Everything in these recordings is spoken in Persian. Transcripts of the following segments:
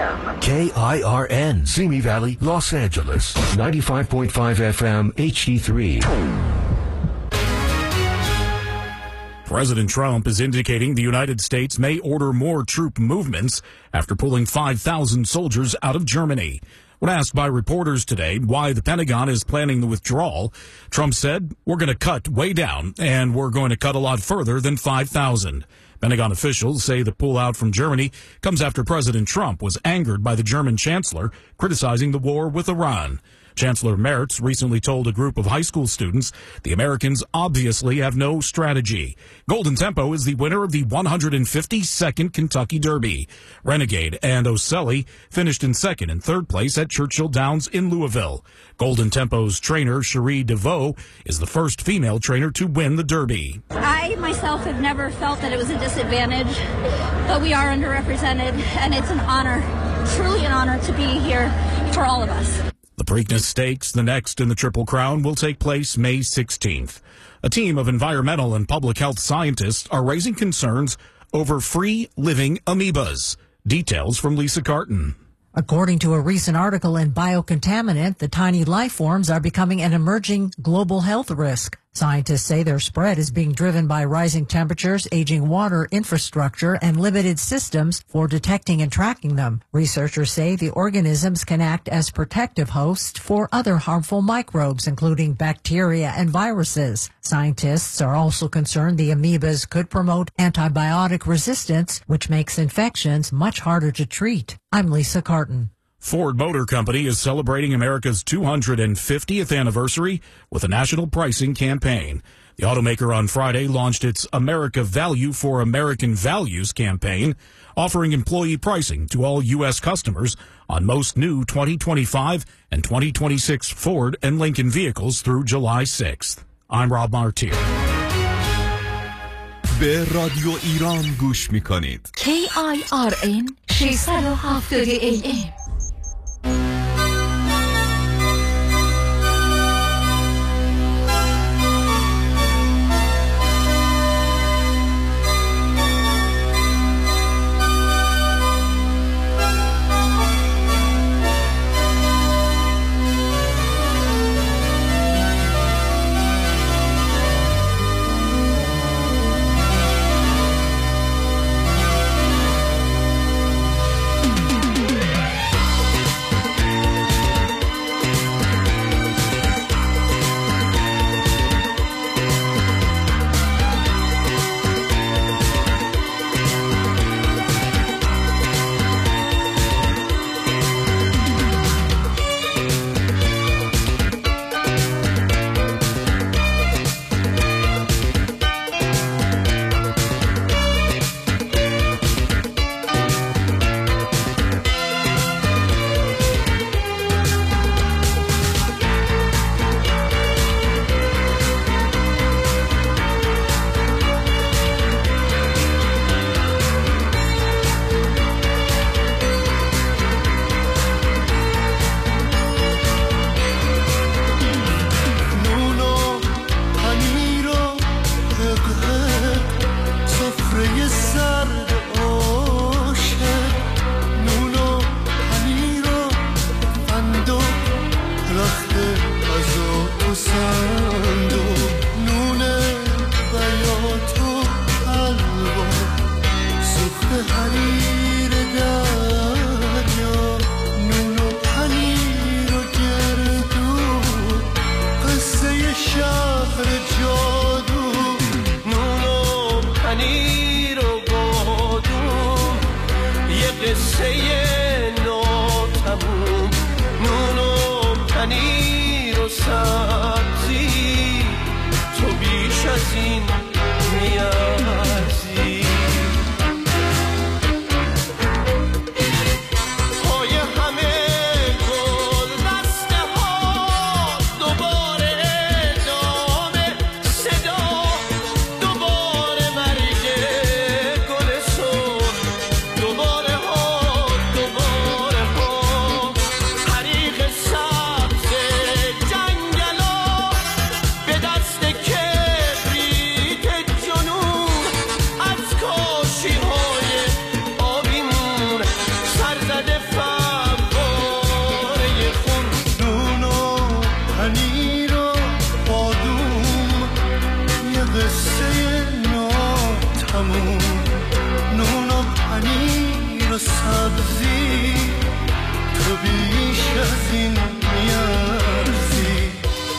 FM. KIRN, Simi Valley, Los Angeles. 95.5 FM, HD3. President Trump is indicating the United States may order more troop movements after pulling 5,000 soldiers out of Germany. When asked by reporters today why the Pentagon is planning the withdrawal, Trump said, "We're going to cut way down, and we're going to cut a lot further than 5,000. Pentagon officials say the pullout from Germany comes after President Trump was angered by the German chancellor criticizing the war with Iran. Chancellor Merz recently told a group of high school students the Americans obviously have no strategy. Golden Tempo is the winner of the 152nd Kentucky Derby. Renegade and Oselli finished in second and third place at Churchill Downs in Louisville. Golden Tempo's trainer, Cherie DeVoe, is the first female trainer to win the Derby. I myself have never felt that it was a disadvantage, but we are underrepresented, and it's an honor, truly an honor to be here for all of us. The Preakness Stakes, the next in the Triple Crown, will take place May 16th. A team of environmental and public health scientists are raising concerns over free-living amoebas. Details from Lisa Carton. According to a recent article in Biocontaminant, the tiny life forms are becoming an emerging global health risk. Scientists say their spread is being driven by rising temperatures, aging water infrastructure, and limited systems for detecting and tracking them. Researchers say the organisms can act as protective hosts for other harmful microbes, including bacteria and viruses. Scientists are also concerned the amoebas could promote antibiotic resistance, which makes infections much harder to treat. I'm Lisa Carton. Ford Motor Company is celebrating America's 250th anniversary with a national pricing campaign. The automaker on Friday launched its America Value for American Values campaign, offering employee pricing to all U.S. customers on most new 2025 and 2026 Ford and Lincoln vehicles through July 6th. I'm Rob Martir. به رادیو ایران گوش میکنید. KIRN 670 AM. به دست کبریت تموم نون و پنیر و سبزی تو بیش از این میارزی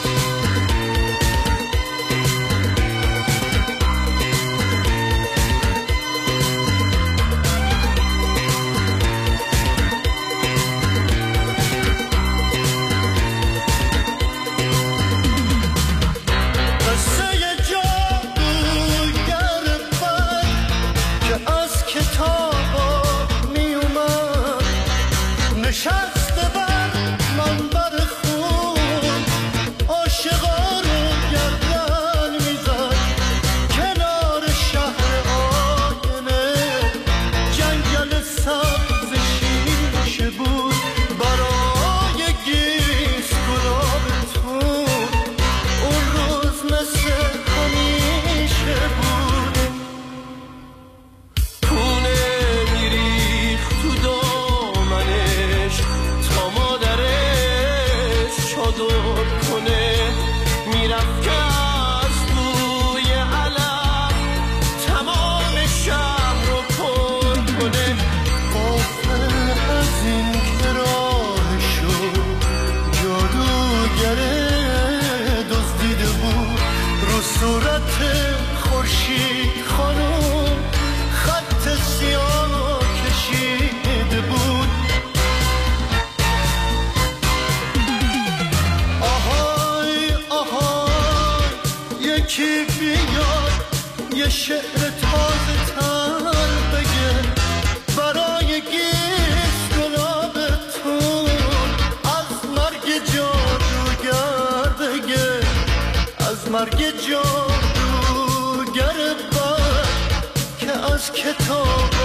مرگ جادوگر بد که از کتاب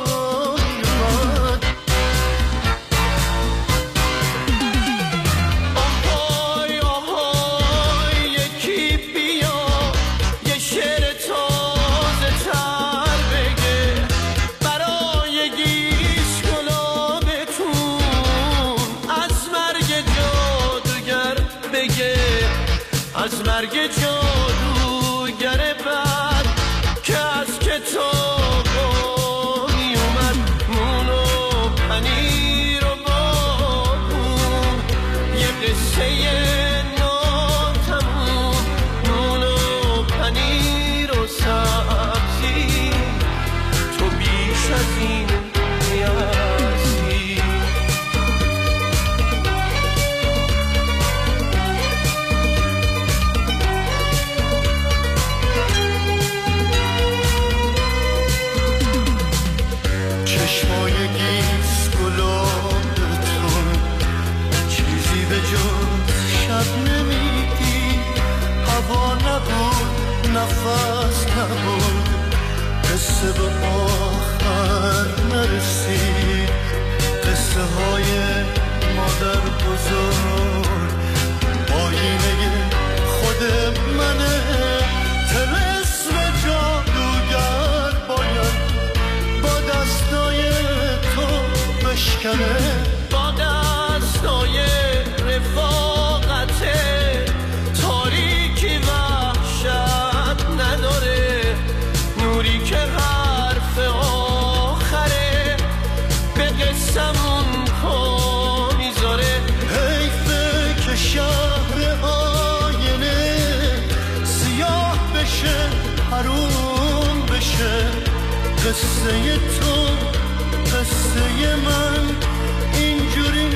آمد آهای آهای یکی بیا یه شعر تازه تر بگه برای گیش گلابتون از مرگ جادوگر بگه از مرگ جادوگر بد که از کتاب می اومد نون و پنیر و بابون یه قصه ناتموم نون و پنیر و سبزی تو بیش از این نیازی چشمای گیس گلابتون چیزی به جز شب نمیدی هوا نبود نفس نبود قصه به آخر نرسید قصه های مادر بزرگ آینه خود منه طلسم جادوگر باید با دستای تو بشکنه با دستای رفاقت تاریکی وحشت نداره نوری که حرف آخره به قسمون پا میذاره حیفه که شهر آینه سیاه بشه حروم بشه قصه تو قصه من اینجوری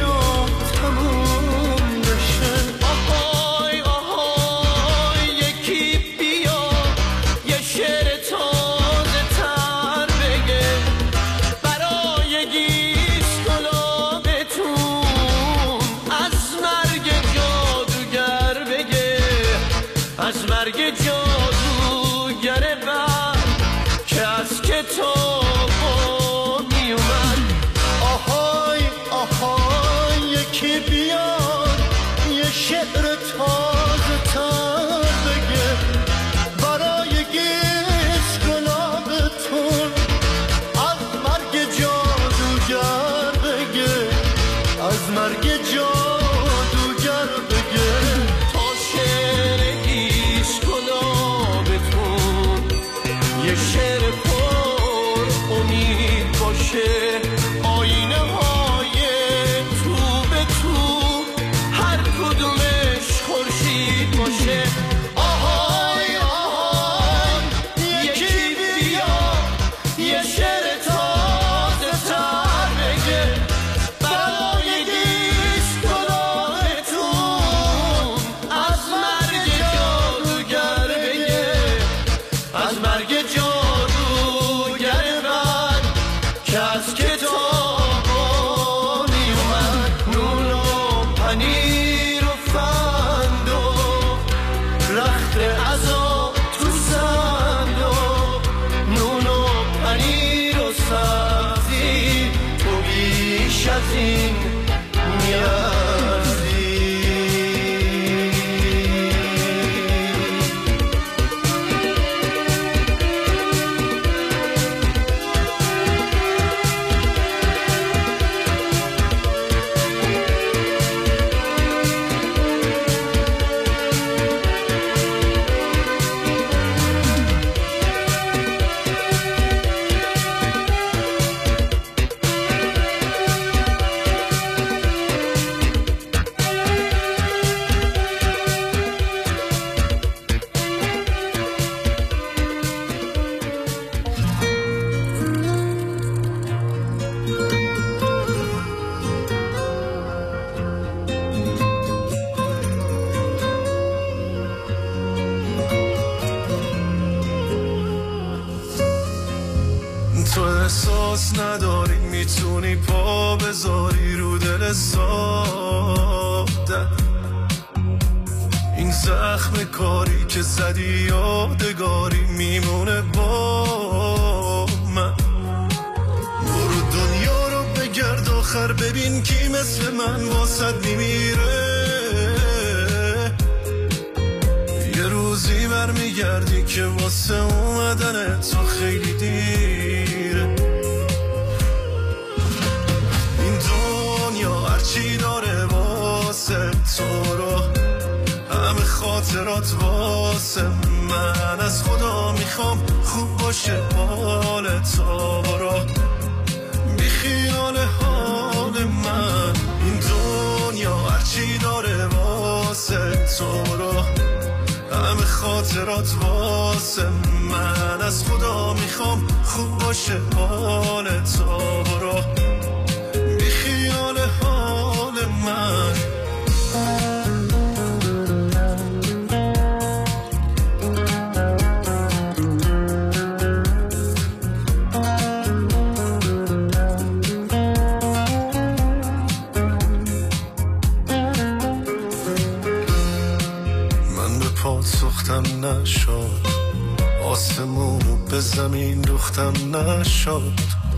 تموم بشه آهای آهای یکی بیا یه شعر تازه تر بگه برای گیش گلابتون از مرگ جادوگر بگه از مرگ جادوگر بد که از کتاب می اومد آهای آهای یکی بیاد یه شعر تازه تر بگه برای گیس گلابتون از مرگ جادوگر بگه از مرگ جادوگر بگه تا شعر گیس گلابتون یه شعر باشه آینه های تو به تو هر کدومش خورشید باشه آهای آهای یکی بیا یه شعر تازه تر بگه برای دیسکولارتون از مرگ جادوگر بگه از مرگ جادوگر من که از کتابا میومد نون و پنیر و فند و رخت عذاب تو صندوق نون و پنیر و سبزی تو بیش از این میارزی تو احساس نداری میتونی پا بذاری رو دل ساده این زخم کاری که زدی یادگاری میمونه با من برو دنیا رو بگرد آخر ببین کی مثل من واسد میمیره یه روزی برمیگردی که واسه اومدن تو خیلی دیره این دنیا هرچی داره واسه تو رو همه خاطرات واسه من از خدا میخوام خوب باشه حال تو برو بی خیال حال من این دنیا هرچی داره واسه تو رو همه خاطرات واسه من از خدا میخوام خوب باشه حال تو برو بی خیال حال من سوختم نشد آسمونو به زمین دوختم نشد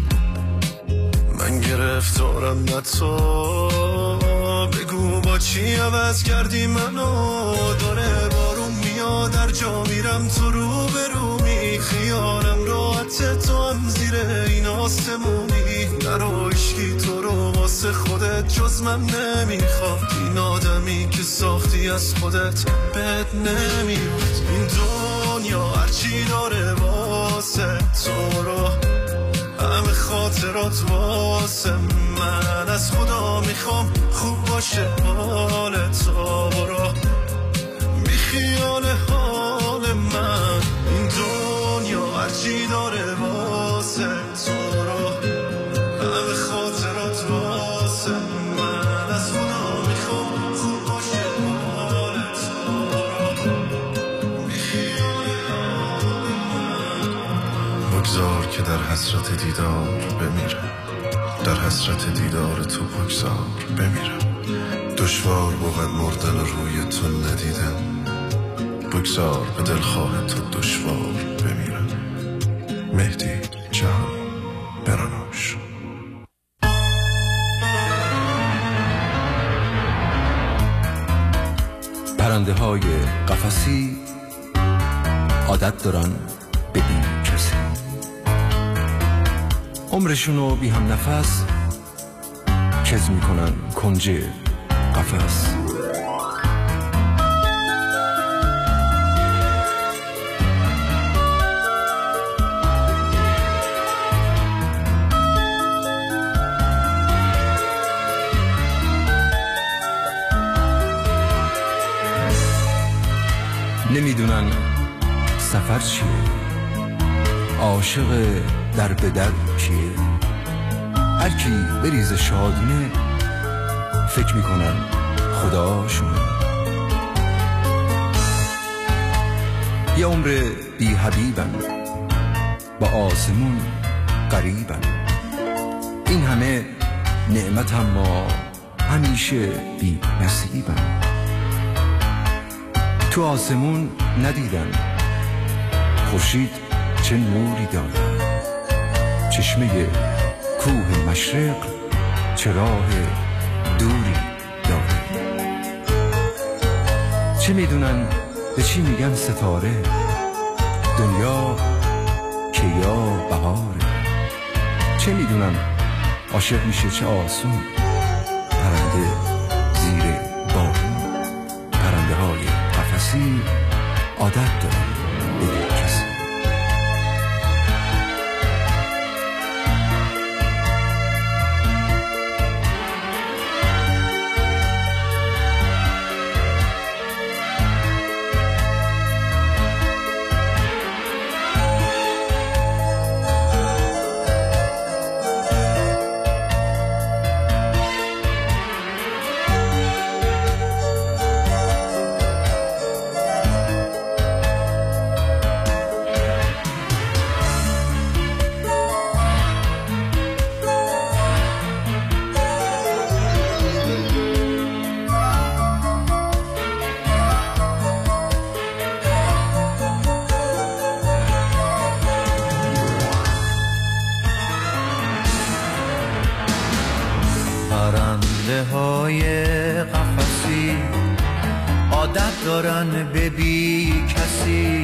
من گرفتارم نه تو بگو با چی عوض کردی منو داره بارون میاد در جا میرم تو رو به رو می خیالم راحت تو هم زیر این آسمونی نرو عشقی تو رو واسه خودت جز من نمیخواد این آدمی که ساختی از خودت بد نمیاد این دنیا هرچی داره واسه تو رو همه خاطرات واسه من از خدا میخوام خوب باشه حال تو برو بی خیال حال من این دنیا هرچی داره واسه تو رو همه خاطرات واسه من از خدا میخوام خوب باشه حال تو برو بی خیال حال من بگذار که در حسرت دیدار بمیره در حسرت دیدار تو بگذار بمیرم دشوار بود مردن روی تو ندیدم بگذار به دلخواه تو دشوار بمیرم مهدی جهان برانوش پرنده های قفسی عادت دارن به بی کسی عمرشونو بی هم نفس کز میکنن کنج قفس سفر چیه؟ عاشق در به در کیه؟ هر کی بریز شادونه فکر میکنن خداشونه. یه عمر بی حبیبم با آسمون قریبم. این همه نعمت اما همیشه بی نصیبم. تو آسمون ندیدم خورشید چه نوری داره، چشمه کوه مشرق چه راه دوری داره. چه میدونن به چی میگن ستاره، دنیا که یا بهاره. چه میدونن عاشق میشه چه آسون، پرنده زیر بارون. پرنده های قفسی عادت دارن به کسی. پرنده های قفسی عادت دارن به بی کسی،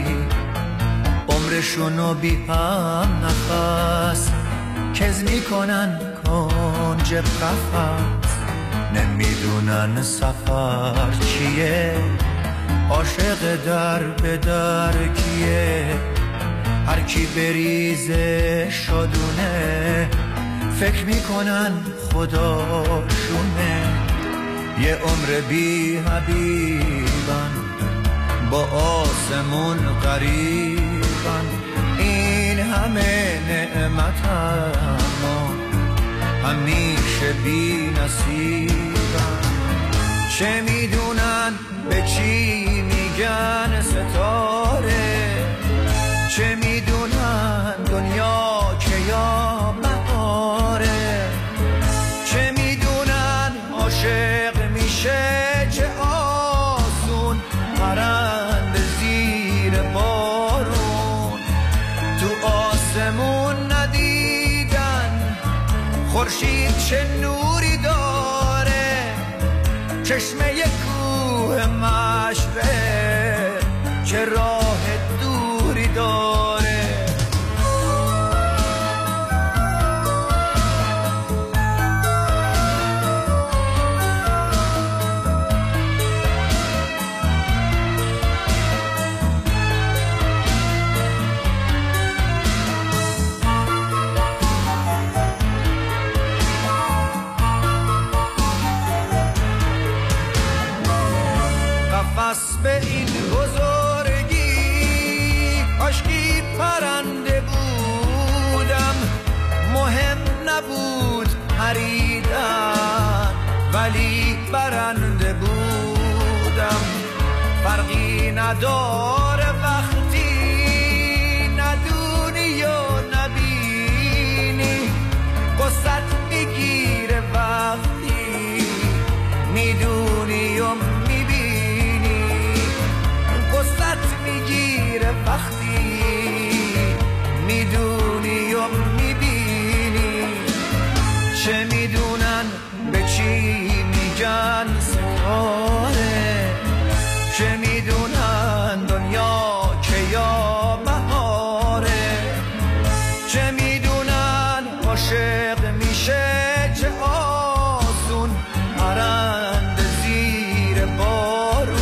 عمرشونو بی هم نفس کز میکنن کنج قفس. نمیدونن سفر چیه، عاشق در به در کیه. هر کی بریزه شادونه فکر میکنن خداشونه. یه عمر بی حبیبن با آسمون قریبن. این همه نعمت اما همیشه بی نصیبن. چه میدونن به چی میگن ستاره، چه میدونن دنیا که یا بهاره. چه میدونن عاشق میشه چه آسون، پرنده زیر بارون. تو آسمون ندیدن خورشید چه نوری داره، چشمه کوه مشرق چه راه دوری داره. قفس به این بزرگی کاشکی پرنده بودم. مهم نبود پریدن ولی برنده بودم. فرقی نداره وقتی ندونی و نبینی، قصت میگیره وقتی میدونی و وقتی میدونی و میبینی. چه میدونن به چی میگن ستاره، چه میدونن دنیا که یا بهاره. چه میدونن عاشق میشه چه آسون، پرنده زیر بارون.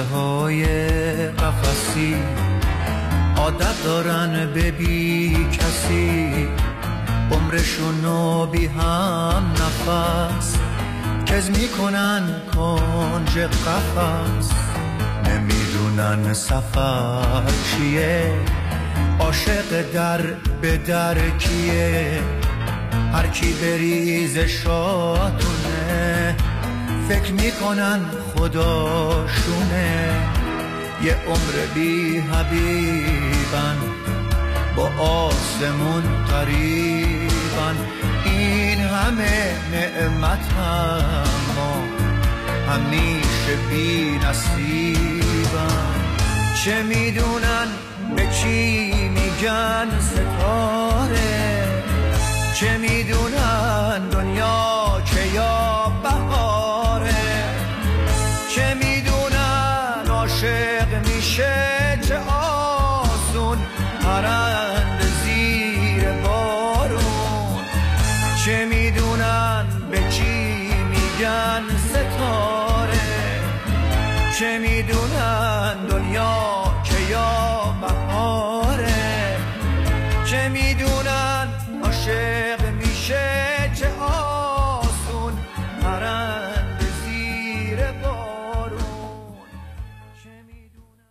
پرنده های قفسی عادت دارن به بی کسی عمرشونو بی هم نفس کز میکنن کنج قفس نمیدونن سفر چیه عاشق در به در کیه هر کی بریز شاتونه فکر میکنن خداشونه یه عمر بی حبیبن با آسمون قریبن این همه نعمت اما همیشه بی نصیبن چه میدونن به چی میگن ستاره چه میدونن دنیا که یا بهاره چه میدونن عاشق میشه چه آسون پرنده زیر بارون چه میدونن به چی میگن ستاره چه میدونن دنیا که یا بهاره چه میدونن عاشق میشه چه آسون پرنده زیر بارون چه میدونن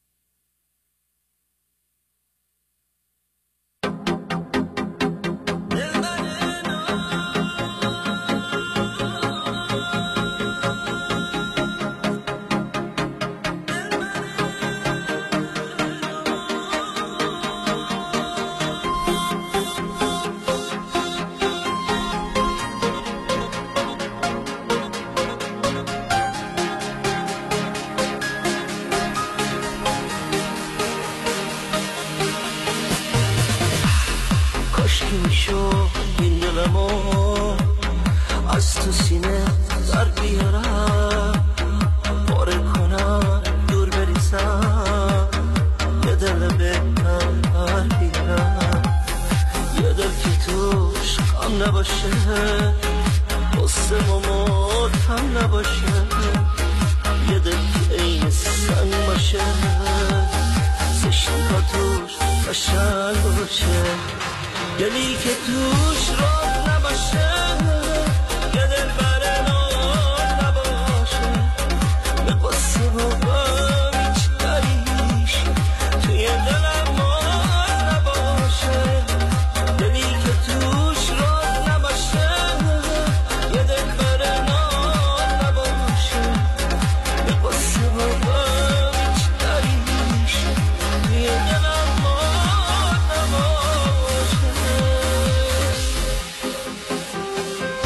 این دلمو از تو سینه در بیارم پاره کنم دور بریزم یه دل بهتر بیارم یه دل که توش غم نباشه قصه و ماتم نباشه یه دل که این سنگ باشه زشتی ها توش قشنگ باشه دلی که توش راه نباشه یه دل بر نار نباشه به قصه و غم هیچ دریش توی دلم مار نباشه دلی که توش راه نباشه یه دل بر نار نباشه به قصه و غم هیچ دریش توی دلم مار نباشه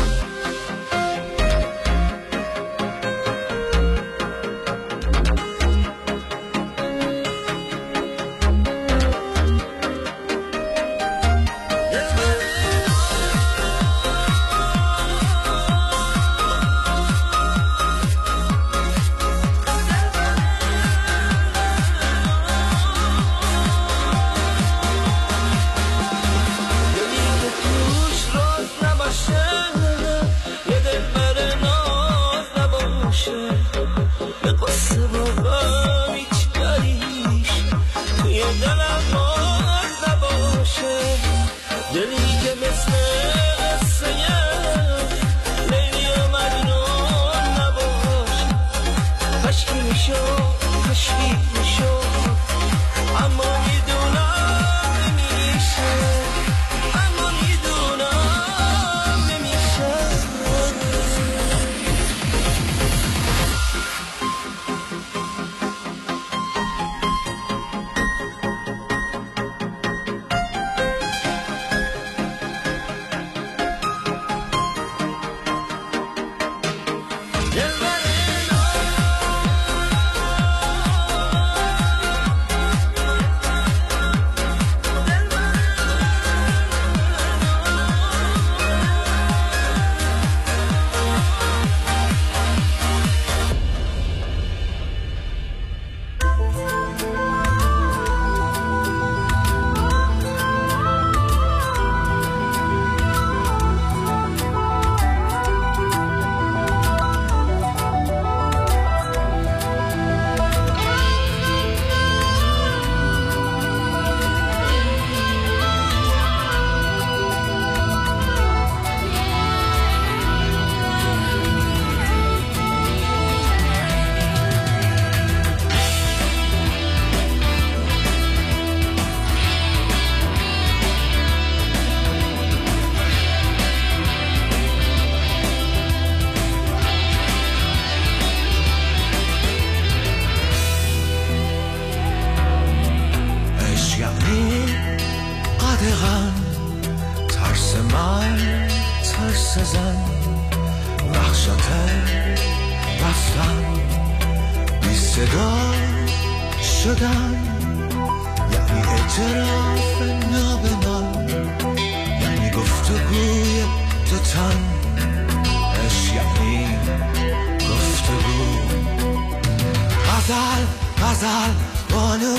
وحشت رفتن بی صدا شدن یعنی اعتراف ناب من، یعنی گفتگوی دو تن، عشق یعنی گفتگو. غزل غزل بانو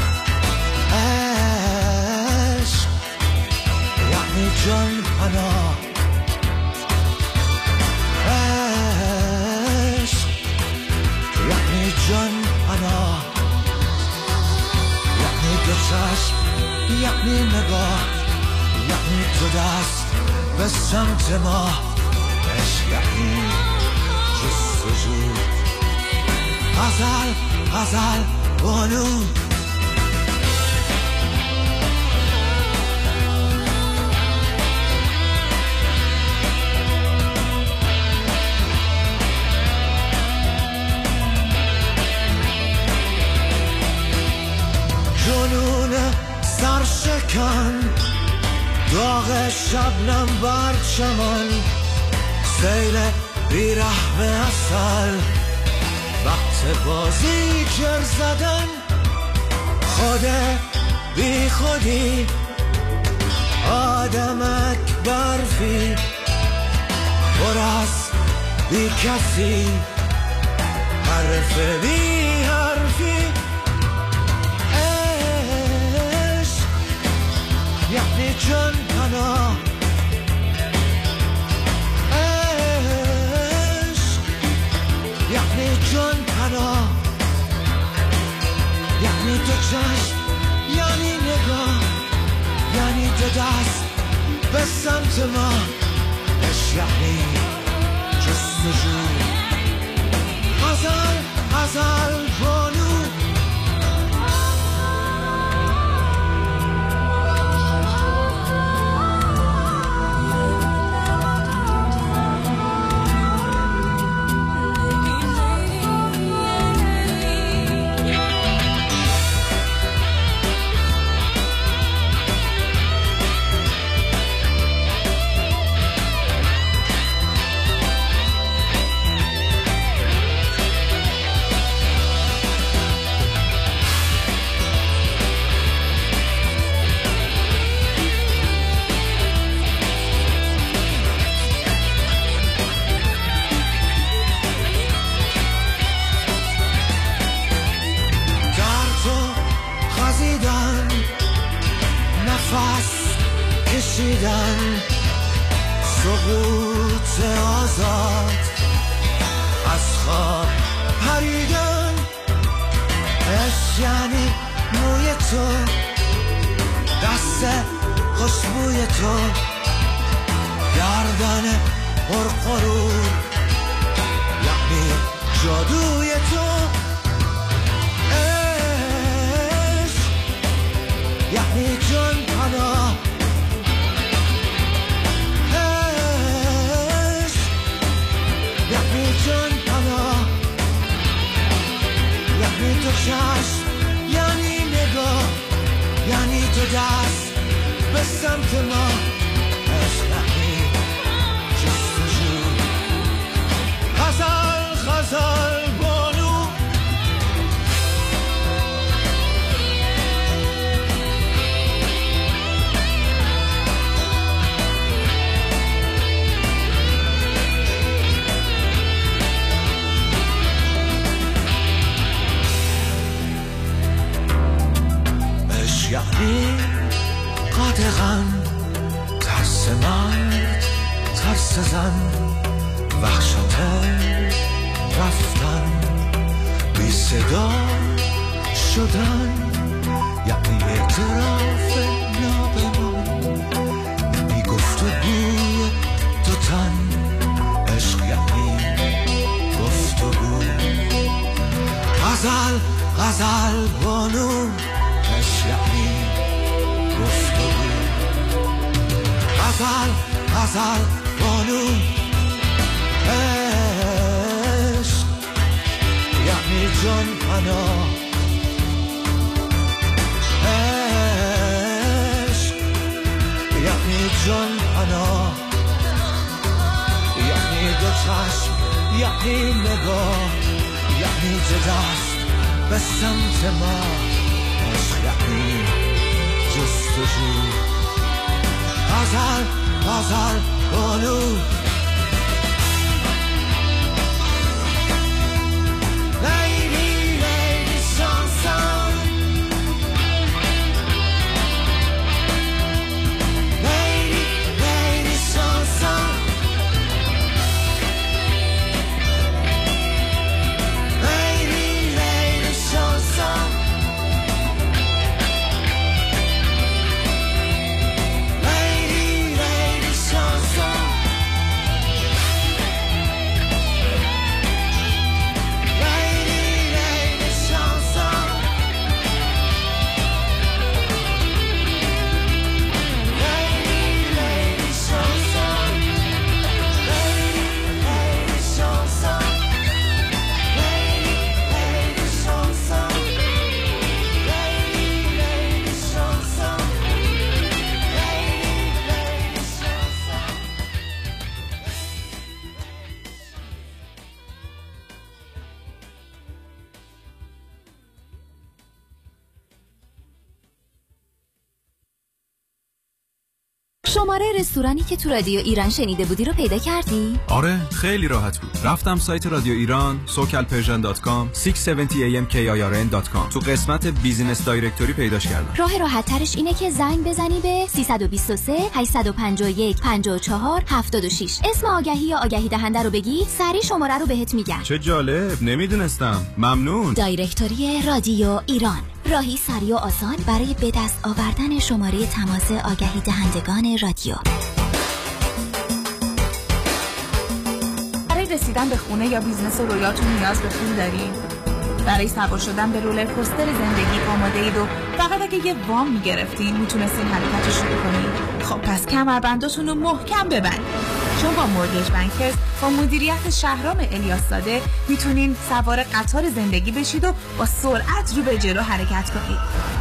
عشق یعنی جان پناه، عشق یعنی جان پناه، یعنی دو چشم، یعنی نگاه، یعنی تو دست به سمت ما، عشق یعنی جستجو. غزل غزل بانو جنون سرشکن، داغ شبنم بر چمن، سیل بیرحم اصل، وقت بازی جر زدن، خود بی خودی آدمک برفی، پر از بی کسی حرف بی حرفی. عشق یعنی جان پناه، یعنی جان پناه، یعنی تو چشم، یعنی نگاه، یعنی تو دست به سمت ما، عشق یعنی جستجو. غزل غزل بانو کشیدن، سقوط آزاد از خواب پریدن، عشق یعنی موی تو، دست خوشبوی تو، گردن پرغرور یعنی جادوی تو. عشق یعنی جان پناه، جان پناه، یعنی تو چشم، یعنی نگاه، یعنی تو دست به سمت ما، عشق یعنی جستجو. غزل غزل بانو یعنی قادقن، ترس مرد، ترس زن، وحشت رفتن بی صدا شدن، یعنی اعتراف نابمان، یعنی گفتگوی دو تن، عشق یعنی گفتگو. غزل غزل بانو عشق یعنی گفتگو. غزل غزل بانو عشق یعنی جان پناه، عشق یعنی جان پناه، یعنی دو چشم یعنی نگاه، یعنی جدست به سمت ما، عشق یعنی جستجو. غزل غزل بانو لیلی لیلی شانسان، لیلی لیلی شانسان، لیلی لیلی شانسان، لیلی لیلی شانسان. شماره رستورانی که تو رادیو ایران شنیده بودی رو پیدا کردی؟ آره خیلی راحت بود. رفتم سایت رادیو ایران socalpersian.com 670amkirn.com تو قسمت بیزینس دایرکتوری پیداش کردم. راه راحت ترش اینه که زنگ بزنی به 323 851 54 76. اسم آگهی یا آگهی دهنده رو بگی، سریع شماره رو بهت میگن. چه جالب، نمیدونستم. ممنون. دایرکتوری رادیو ایران، راهی سریع و آسان برای به دست آوردن شماره تماس آگهی دهندگان رادیو. برای رسیدن به خونه یا بیزنس رویاتون نیاز به پول دارین؟ برای سوار شدن به رولر کوستر زندگی آماده اید و فقط اگه یه وام میگرفتین میتونستین حرکتش رو کنید؟ خب پس کمربنداتون رو محکم ببندید، چون با مورگیج بانکرز با مدیریت شهرام الیاس زاده میتونین سوار قطار زندگی بشید و با سرعت رو به جلو حرکت کنید.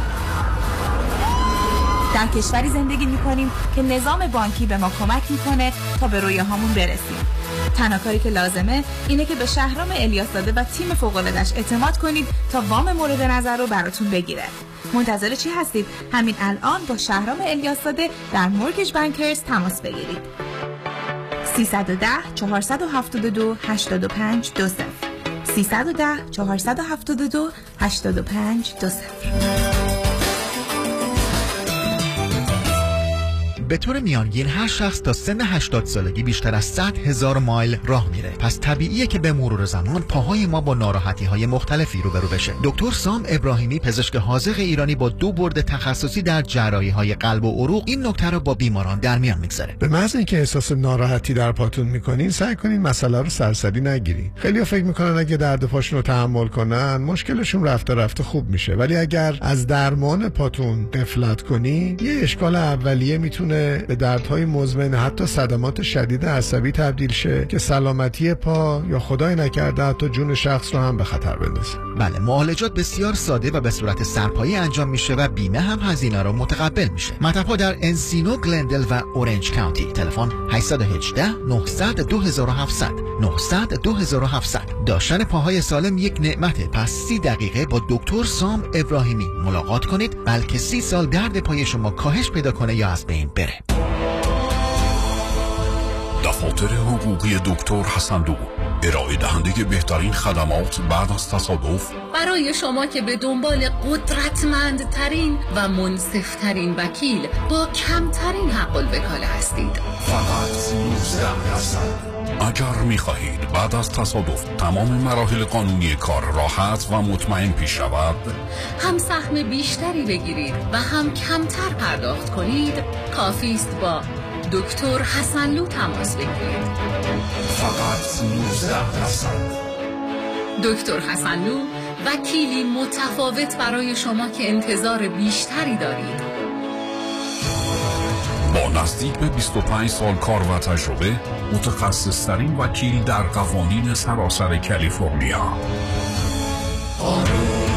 در کشوری زندگی میکنیم که نظام بانکی به ما کمک میکنه تا به رویاهامون برسیم. تنها کاری که لازمه اینه که به شهرام الیاس زاده و تیم فوق‌العاده‌اش اعتماد کنید تا وام مورد نظر رو براتون بگیره. منتظر چی هستید؟ همین الان با شهرام الیاس زاده در مورگیج بانکرز تماس بگیرید. 310 472 85 20 310 472 85 20. به طور میانگین هر شخص تا سن 80 سالگی بیشتر از 100,000 مایل راه میره. پس طبیعیه که به مرور زمان پاهای ما با ناراحتی‌های مختلفی روبرو بشه. دکتر سام ابراهیمی، پزشک حاذق ایرانی با 2 برد تخصصی در جراحی‌های قلب و عروق، این نکته رو با بیماران در میان میگذاره. به محض اینکه احساس ناراحتی در پاتون میکنین، سعی کنین مسئله رو سرسری نگیرین. خیلی‌ها فکر میکنن اگه درد پاشون رو تحمل کنن، مشکلشون رفته رفته خوب میشه. ولی اگر از درمان پاتون غفلت کنین، یه اشکال اولیه میتونه به دردهای مزمن، حتی صدمات شدید عصبی تبدیل شه که سلامتی پا یا خدای نکرده حتی جون شخص رو هم به خطر بندازه. بله، معالجات بسیار ساده و به صورت سرپایی انجام میشه و بیمه هم هزینه رو متقبل میشه. مطب‌ها در انسینو، گلندل و اورنج کانتی. تلفن 818 900 2700 900 2700. داشتن پاهای سالم یک نعمته، پس 30 دقیقه با دکتر سام ابراهیمی ملاقات کنید، بلکه 30 سال درد پای شما کاهش پیدا کنه یا از بین بره. دفاتر حقوقی دکتر حسنلو، ارائه دهنده بهترین خدمات بعد از تصادف برای شما که به دنبال قدرتمندترین و منصفترین وکیل با کمترین حق الوکاله هستید. فقط 19%. اگر می‌خواهید بعد از تصادف تمام مراحل قانونی کار راحت و مطمئن پیش رود، هم سهم بیشتری بگیرید و هم کمتر پرداخت کنید، کافی است با دکتر حسنلو تماس بگیرید. فقط 19%. دکتر حسنلو، وکیلی متفاوت برای شما که انتظار بیشتری دارید. با نزدیک به 25 سال کار و تجربه، متخصص‌ترین وکیل در قوانین سراسر کالیفرنیا. قانون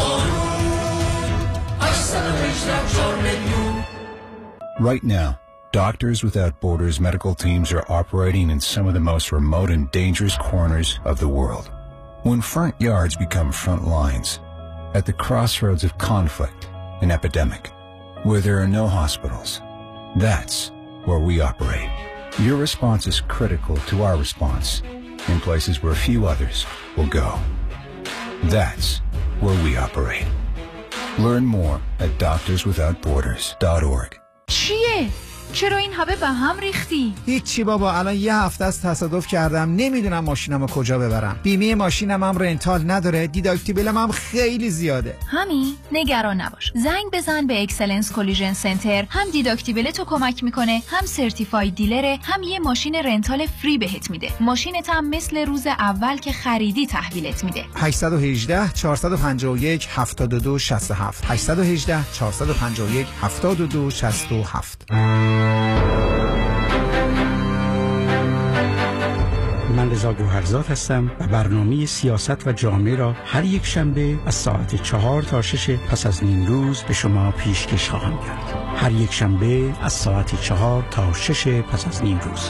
818 4 میلیون. Right now, Doctors Without Borders medical teams are operating in some of the most remote and dangerous corners of the world. When front yards become front lines, at the crossroads of conflict and epidemic, where there are no hospitals, that's where we operate. Your response is critical to our response in places where few others will go. That's where we operate. Learn more at doctorswithoutborders.org. چیه؟ چرا این همه به هم ریختی؟ هیچی بابا، الان یه هفته است تصادف کردم، نمیدونم ماشینمو کجا ببرم. بیمه ماشینم هم رنتال نداره، دیداکتیبلم هم خیلی زیاده. همین نگران نباش، زنگ بزن به اکسلنس کلیژن سنتر. هم دیداکتیبل تو کمک میکنه، هم سرتیفاید دیلره، هم یه ماشین رنتال فری بهت میده. ماشینت هم مثل روز اول که خریدی تحویلت میده. 818 451 7267 818 451 7267. من رضا گوهرزاد هستم و برنامه سیاست و جامعه را هر یک شنبه از ساعت 4 تا 6 پس از نیم روز به شما پیشکش خواهم کرد. هر یک شنبه از ساعت 4 تا 6 پس از نیم روز.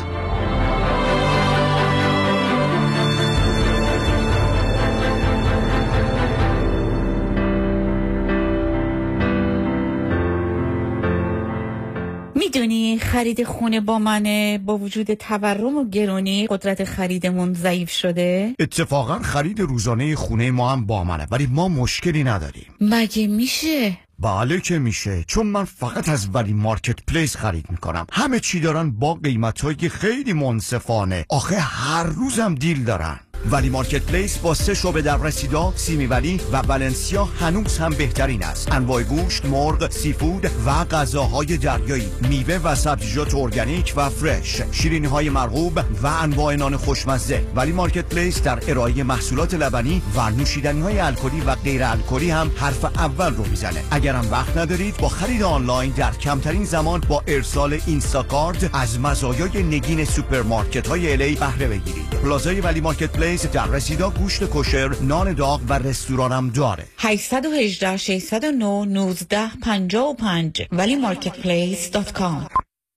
میدونی خرید خونه با منه با وجود تورم و گرونی قدرت خریدمون ضعیف شده؟ اتفاقا خرید روزانه خونه ما هم با منه ولی ما مشکلی نداریم. مگه میشه؟ بله که میشه، چون من فقط از ولی مارکت پلیس خرید میکنم. همه چی دارن با قیمتایی خیلی منصفانه، آخه هر روزم دیل دارن. ولی مارکت پلیس با 3 شعبه در رسیدا، سیمی ولی و ولنسیا هنوز هم بهترین است. انواع گوشت، مرغ، سیفود و غذاهای دریایی، میوه و سبزیجات ارگانیک و فرش، شیرینی‌های مرغوب و انواع نان خوشمزه. ولی مارکت پلیس در ارائه محصولات لبنی و نوشیدنی‌های الکلی و غیر الکلی هم حرف اول رو میزنه. اگرم وقت ندارید با خرید آنلاین در کمترین زمان با ارسال اینستاکارت از مزایای نگین سوپرمارکت‌های الی بهره بگیرید. پلازای ولی مارکت پلیس در رسیدا گوشت کوشر، نان داغ و رستورانم داره. 818 609 1955 ولی marketplace.com.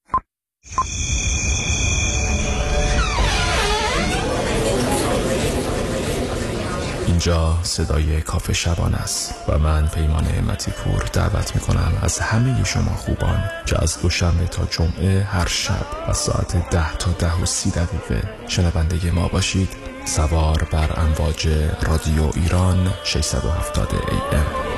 اینجا صدای کافه شبان است و من پیمان نعمتی پور دعوت میکنم از همه شما خوبان که از دوشنبه تا جمعه هر شب از ساعت 10 تا 10:30 شنونده ما باشید. سوار بر امواج رادیو ایران 670 AM.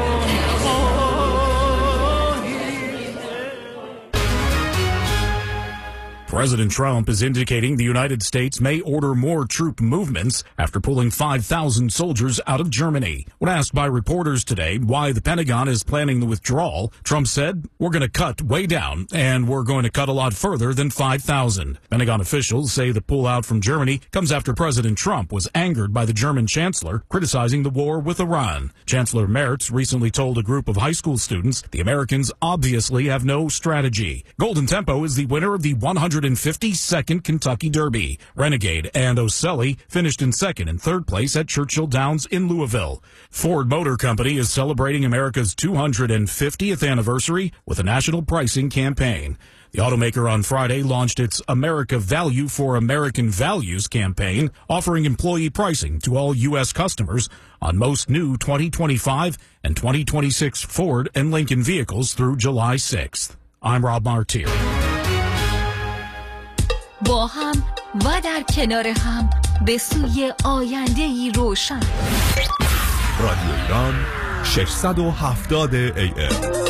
President Trump is indicating the United States may order more troop movements after pulling 5,000 soldiers out of Germany. When asked by reporters today why the Pentagon is planning the withdrawal, Trump said, "We're going to cut way down, and we're going to cut a lot further than 5,000. Pentagon officials say the pullout from Germany comes after President Trump was angered by the German chancellor criticizing the war with Iran. Chancellor Merz recently told a group of high school students the Americans obviously have no strategy. Golden Tempo is the winner of the 152nd Kentucky Derby. Renegade and Oselli finished in second and third place at Churchill Downs in Louisville. Ford Motor Company is celebrating America's 250th anniversary with a national pricing campaign. The automaker on Friday launched its America Value for American Values campaign, offering employee pricing to all U.S. customers on most new 2025 and 2026 Ford and Lincoln vehicles through July 6th. I'm Rob Martier. با هم و در کنار هم به سوی آینده‌ای روشن. رادیو ایران 670 AM.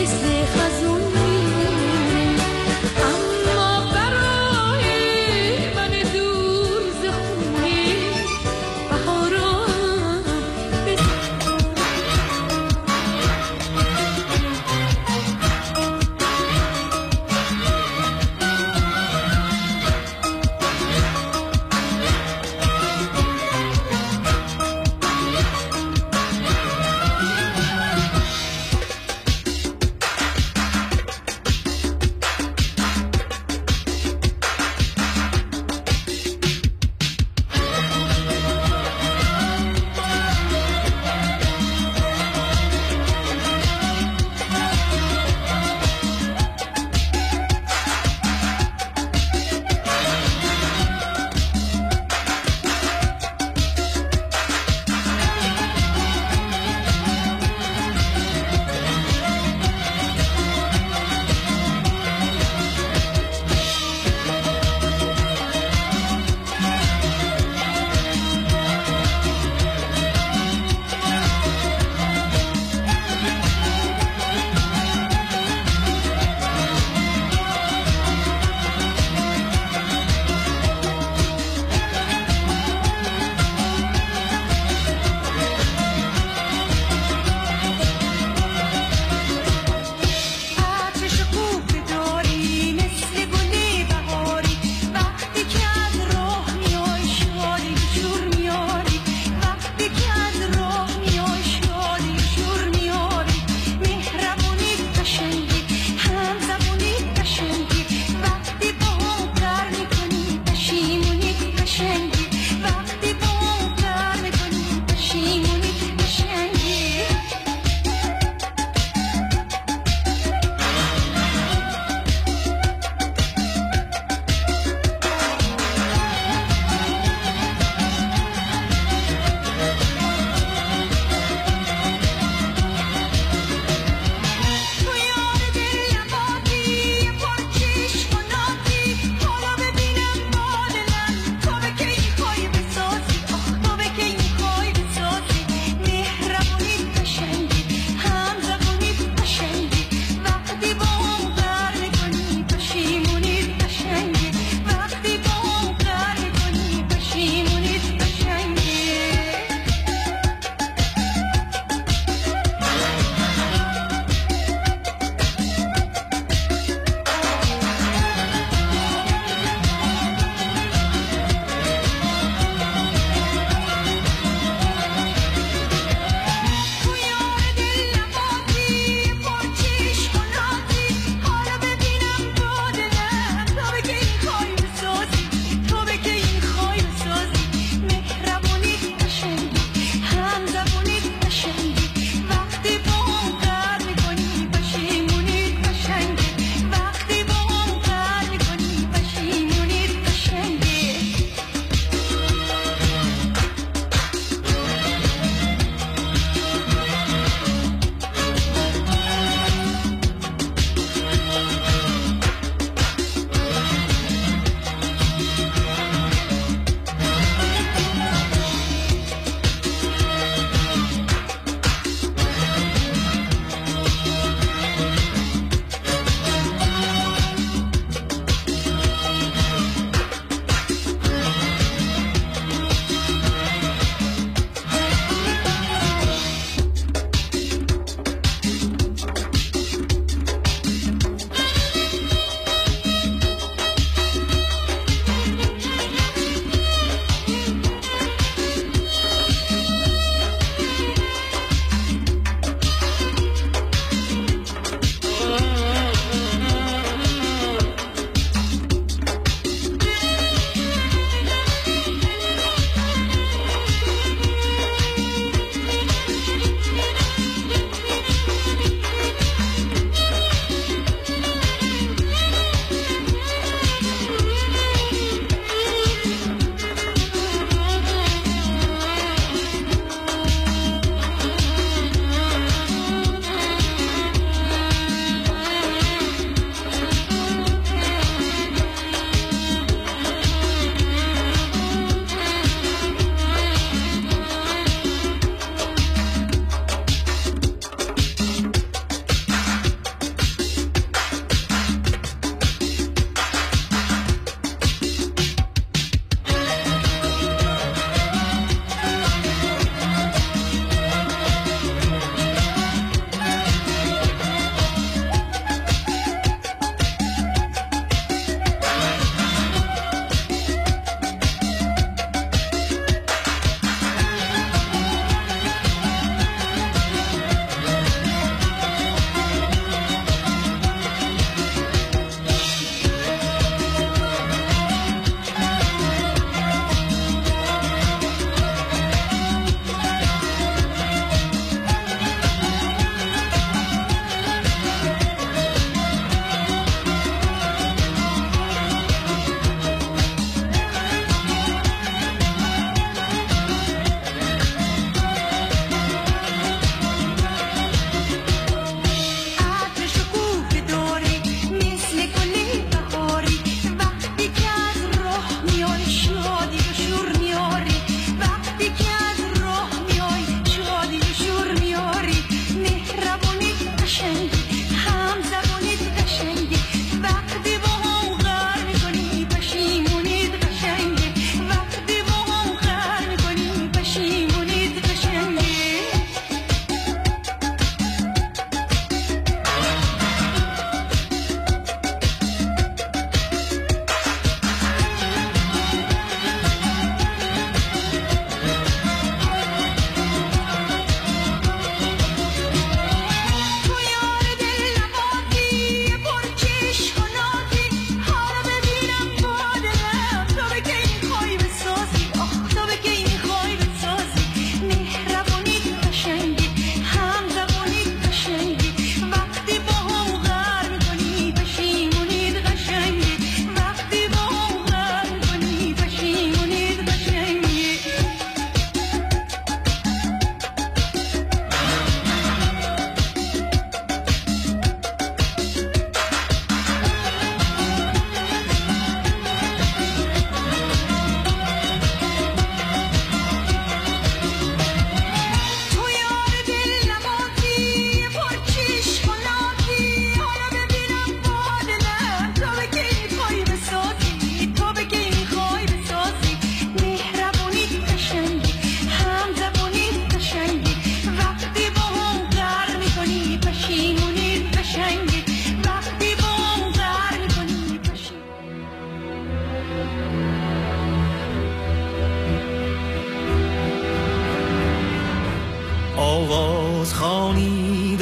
مثل خزون میمونه، اما برای من دور ز خونه بهارم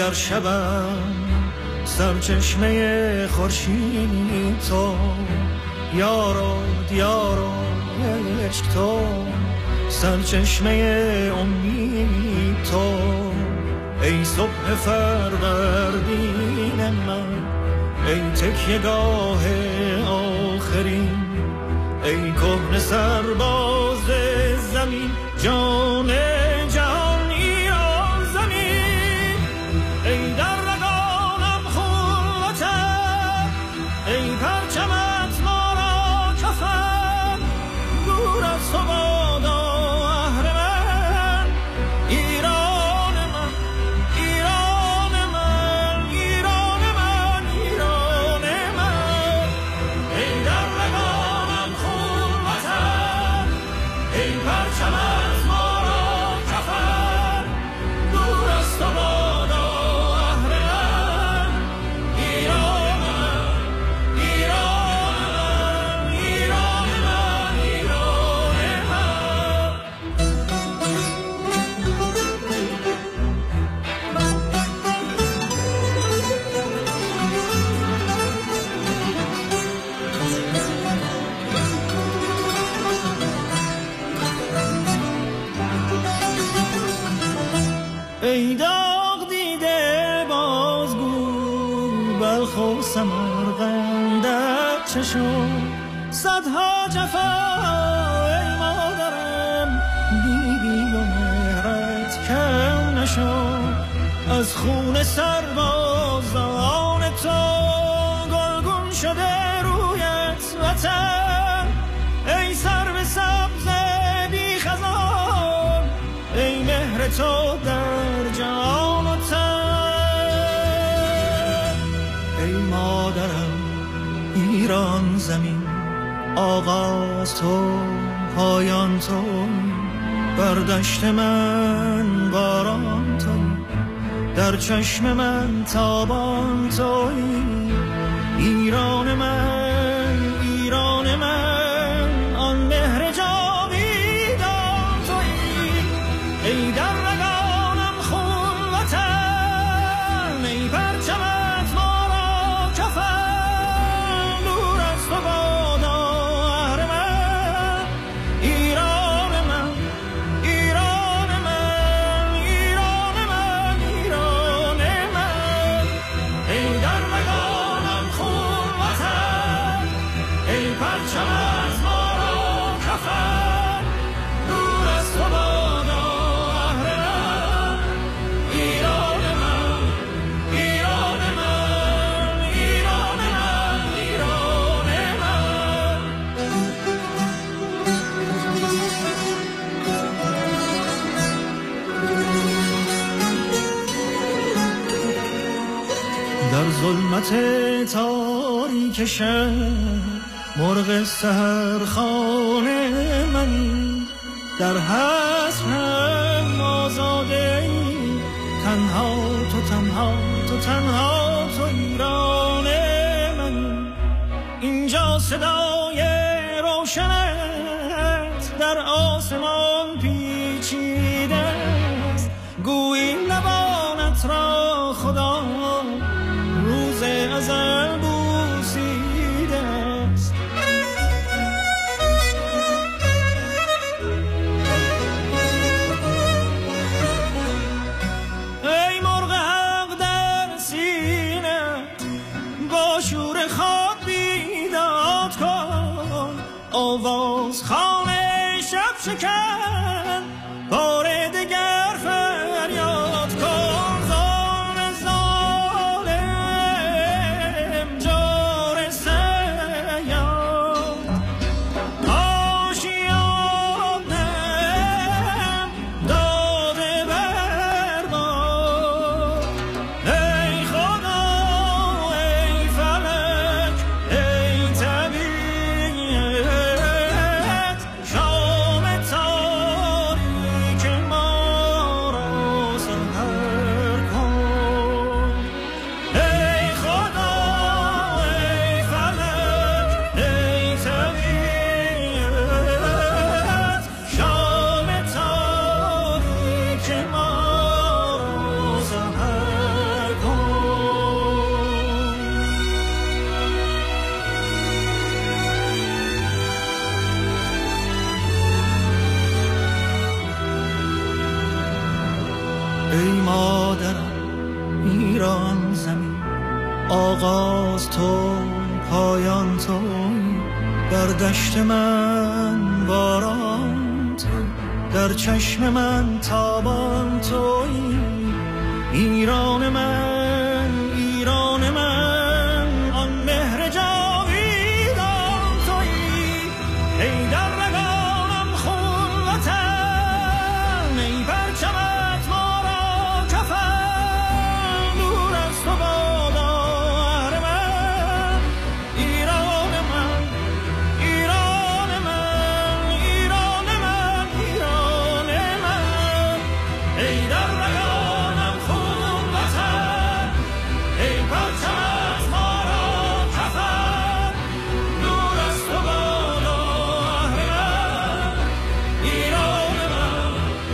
در شبم سرچشمه خورشید تو، یارو دیارو عشق تو، سرچشمه امید تو، ای صبح فروردین من، ای تکیه‌گاه آخرین، ای کهنه سرباز زمین، جان جهان ایران زمین، ای در رگانم خون وطن، ای پرچمت ما را کفن، دور از تو بادا اهرمن، ایران من، ایران من، ایران من، ایران من، ای در رگانم خون وطن، ای پرچمت ما را کفن، دور از تو بادا اهرمن، ایران من، ایران من، ایران من، ایران ای داغ دیده بازگو، بلخ و سمرقندت چه شد؟ صدها جفا ای مادرم، دیدی و مهرت کم نشد، از خون سربازان تو گلگون شده رویت وطن، ای سرو سبز بی خزان، ای مهر تو در جان و تن، ای مادرم ایران زمین، آغاز تو پایان تو، بر دشت من باران تو، در چشم من تابان تویی، ایران من، ایران من، آن مهر جاویدان تویی، ای در رگانم خون وطن، ای پرچمت ما را کفن، دور از تو بادا اهرمن، ایران من، ایران من، ایران من، ایران من، ای در رگانم خون وطن، ای پرچمت ما را کفن، دور از تو بادا اهرمن، ایران من، ایران من، ایران من، ایران من. در ظلمت تاریک شب مرغ سحرخانه منی، در حسرم آزاده ای، تنها تو، تنها تو، تنها تو، ایران منی، اینجا صدای روشنت در آسمان پیچیده است، گویی لبانت را خدا روز ازل بوسیده است. ای مرغ حق در سینه با شور خواب بیداد کن، آواز خانه شب شکن، بار دگر فریاد کن، ظالم ظالم جار سیاد، آشیانم داده برباد، ای خدا ای فلک ای طبیعت، شام تاریک آغاز تو، پایان تو، در دشت من باران تو، در چشم من تابان تویی. ایران من، ایران من، آن مهر جاویدان تویی. ای در رگانم خون وطن، ای پرچمت ما را کفن، دور از تو بادا اهل من. ایران من، ایران من، ایران من، ایران من. ای در رگانم خون وطن، ای پرچمت ما را کفن، دور از تو بادا اهل من. ایران من،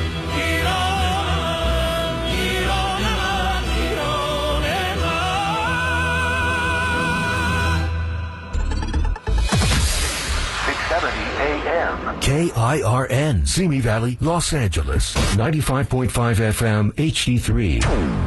ایران من، ایران من، ایران من. 670 AM. KIRN, Simi Valley, Los Angeles. 95.5 FM, HD3.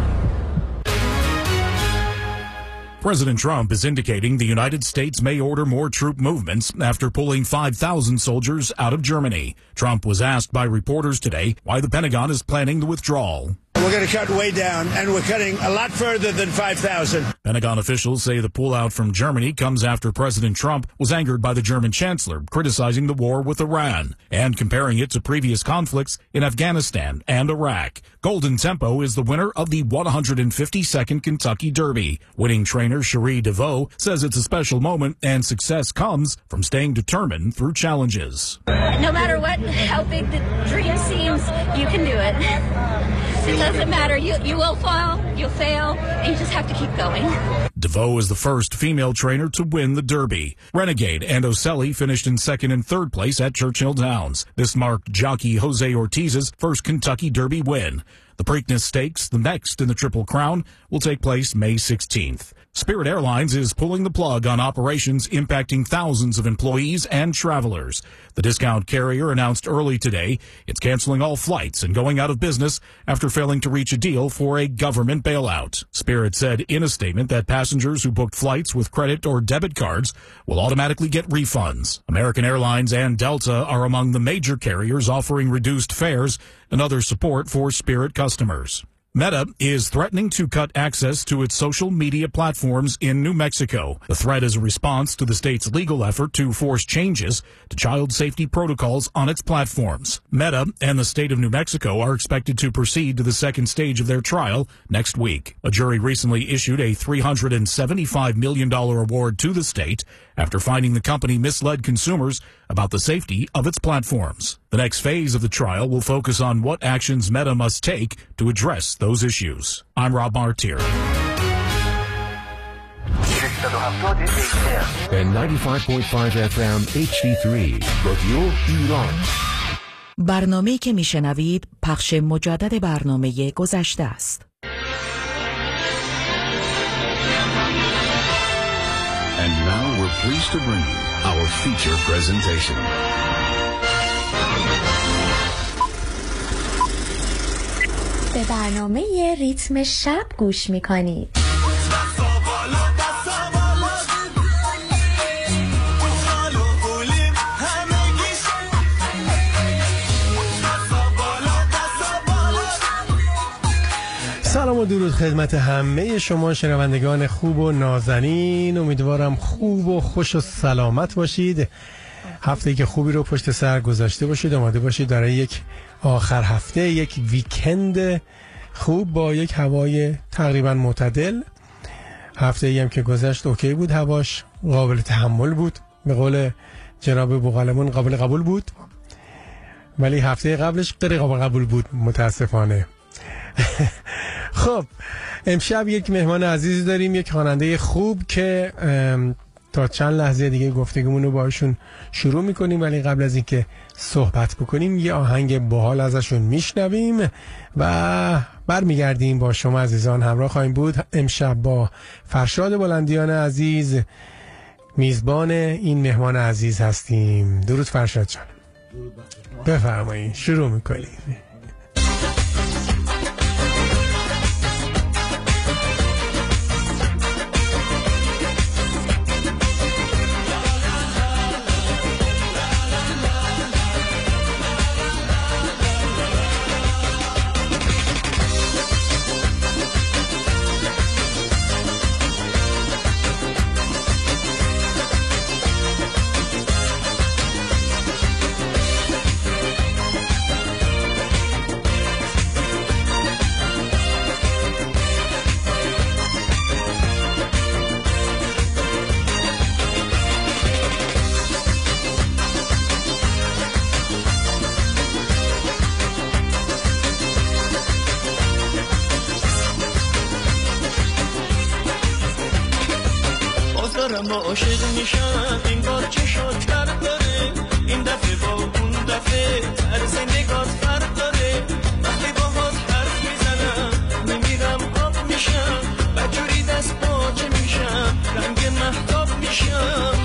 President Trump is indicating the United States may order more troop movements after pulling 5,000 soldiers out of Germany. Trump was asked by reporters today why the Pentagon is planning the withdrawal. We're going to cut way down, and we're cutting a lot further than 5,000. Pentagon officials say the pullout from Germany comes after President Trump was angered by the German chancellor criticizing the war with Iran and comparing it to previous conflicts in Afghanistan and Iraq. Golden Tempo is the winner of the 152nd Kentucky Derby. Winning trainer Cherie DeVoe says it's a special moment and success comes from staying determined through challenges. No matter how big the dream seems, you can do it. It doesn't matter. You will fall, you'll fail, and you just have to keep going. DeVoe is the first female trainer to win the Derby. Renegade and Oselli finished in second and third place at Churchill Downs. This marked jockey Jose Ortiz's first Kentucky Derby win. The Preakness Stakes, the next in the Triple Crown, will take place May 16th. Spirit Airlines is pulling the plug on operations impacting thousands of employees and travelers. The discount carrier announced early today it's canceling all flights and going out of business after failing to reach a deal for a government bailout. Spirit said in a statement that passengers who booked flights with credit or debit cards will automatically get refunds. American Airlines and Delta are among the major carriers offering reduced fares and other support for Spirit customers. Meta is threatening to cut access to its social media platforms in New Mexico. The threat is a response to the state's legal effort to force changes to child safety protocols on its platforms. Meta and the state of New Mexico are expected to proceed to the second stage of their trial next week. A jury recently issued a $375 million award to the state after finding the company misled consumers about the safety of its platforms. The next phase of the trial will focus on what actions Meta must take to address those issues. I'm Rob Martier. And 95.5 FM HD3 رادیو ایران. برنامه‌ای که میشنوید پخش مجدد برنامه گذشته است. And now we're pleased to bring you our feature presentation. به برنامه ریتم شب گوش میکنید. سلام و درود خدمت همه شما شنوندگان خوب و نازنین. امیدوارم خوب و خوش و سلامت باشید. هفته‌ای که خوبی رو پشت سر گذاشته باشید، آماده باشید برای یک آخر هفته، یک ویکند خوب با یک هوای تقریبا معتدل. هفته‌ای هم که گذشت اوکی بود، هواش قابل تحمل بود، به قول جناب بوقلمون قابل قبول بود، ولی هفته قبلش غیر قابل قبول بود متاسفانه. خب امشب یک مهمان عزیز داریم، یک خواننده خوب که تا چند لحظه دیگه گفتگومون رو باشون شروع میکنیم، ولی قبل از اینکه صحبت بکنیم یه آهنگ باحال ازشون میشنویم و برمیگردیم با شما عزیزان همراه خواهیم بود. امشب با فرشاد بلندیان عزیز میزبان این مهمان عزیز هستیم. درود فرشاد جان. بفرمایید، شروع میکنیم. دارم عاشق میشم این بار چشات فرق داره این دفعه با اون دفعه طرز نگات فرق داره وقتی باهات حرف میزنم میمیرم آب میشم بجوری دست باچه میشم رنگ مهتاب میشم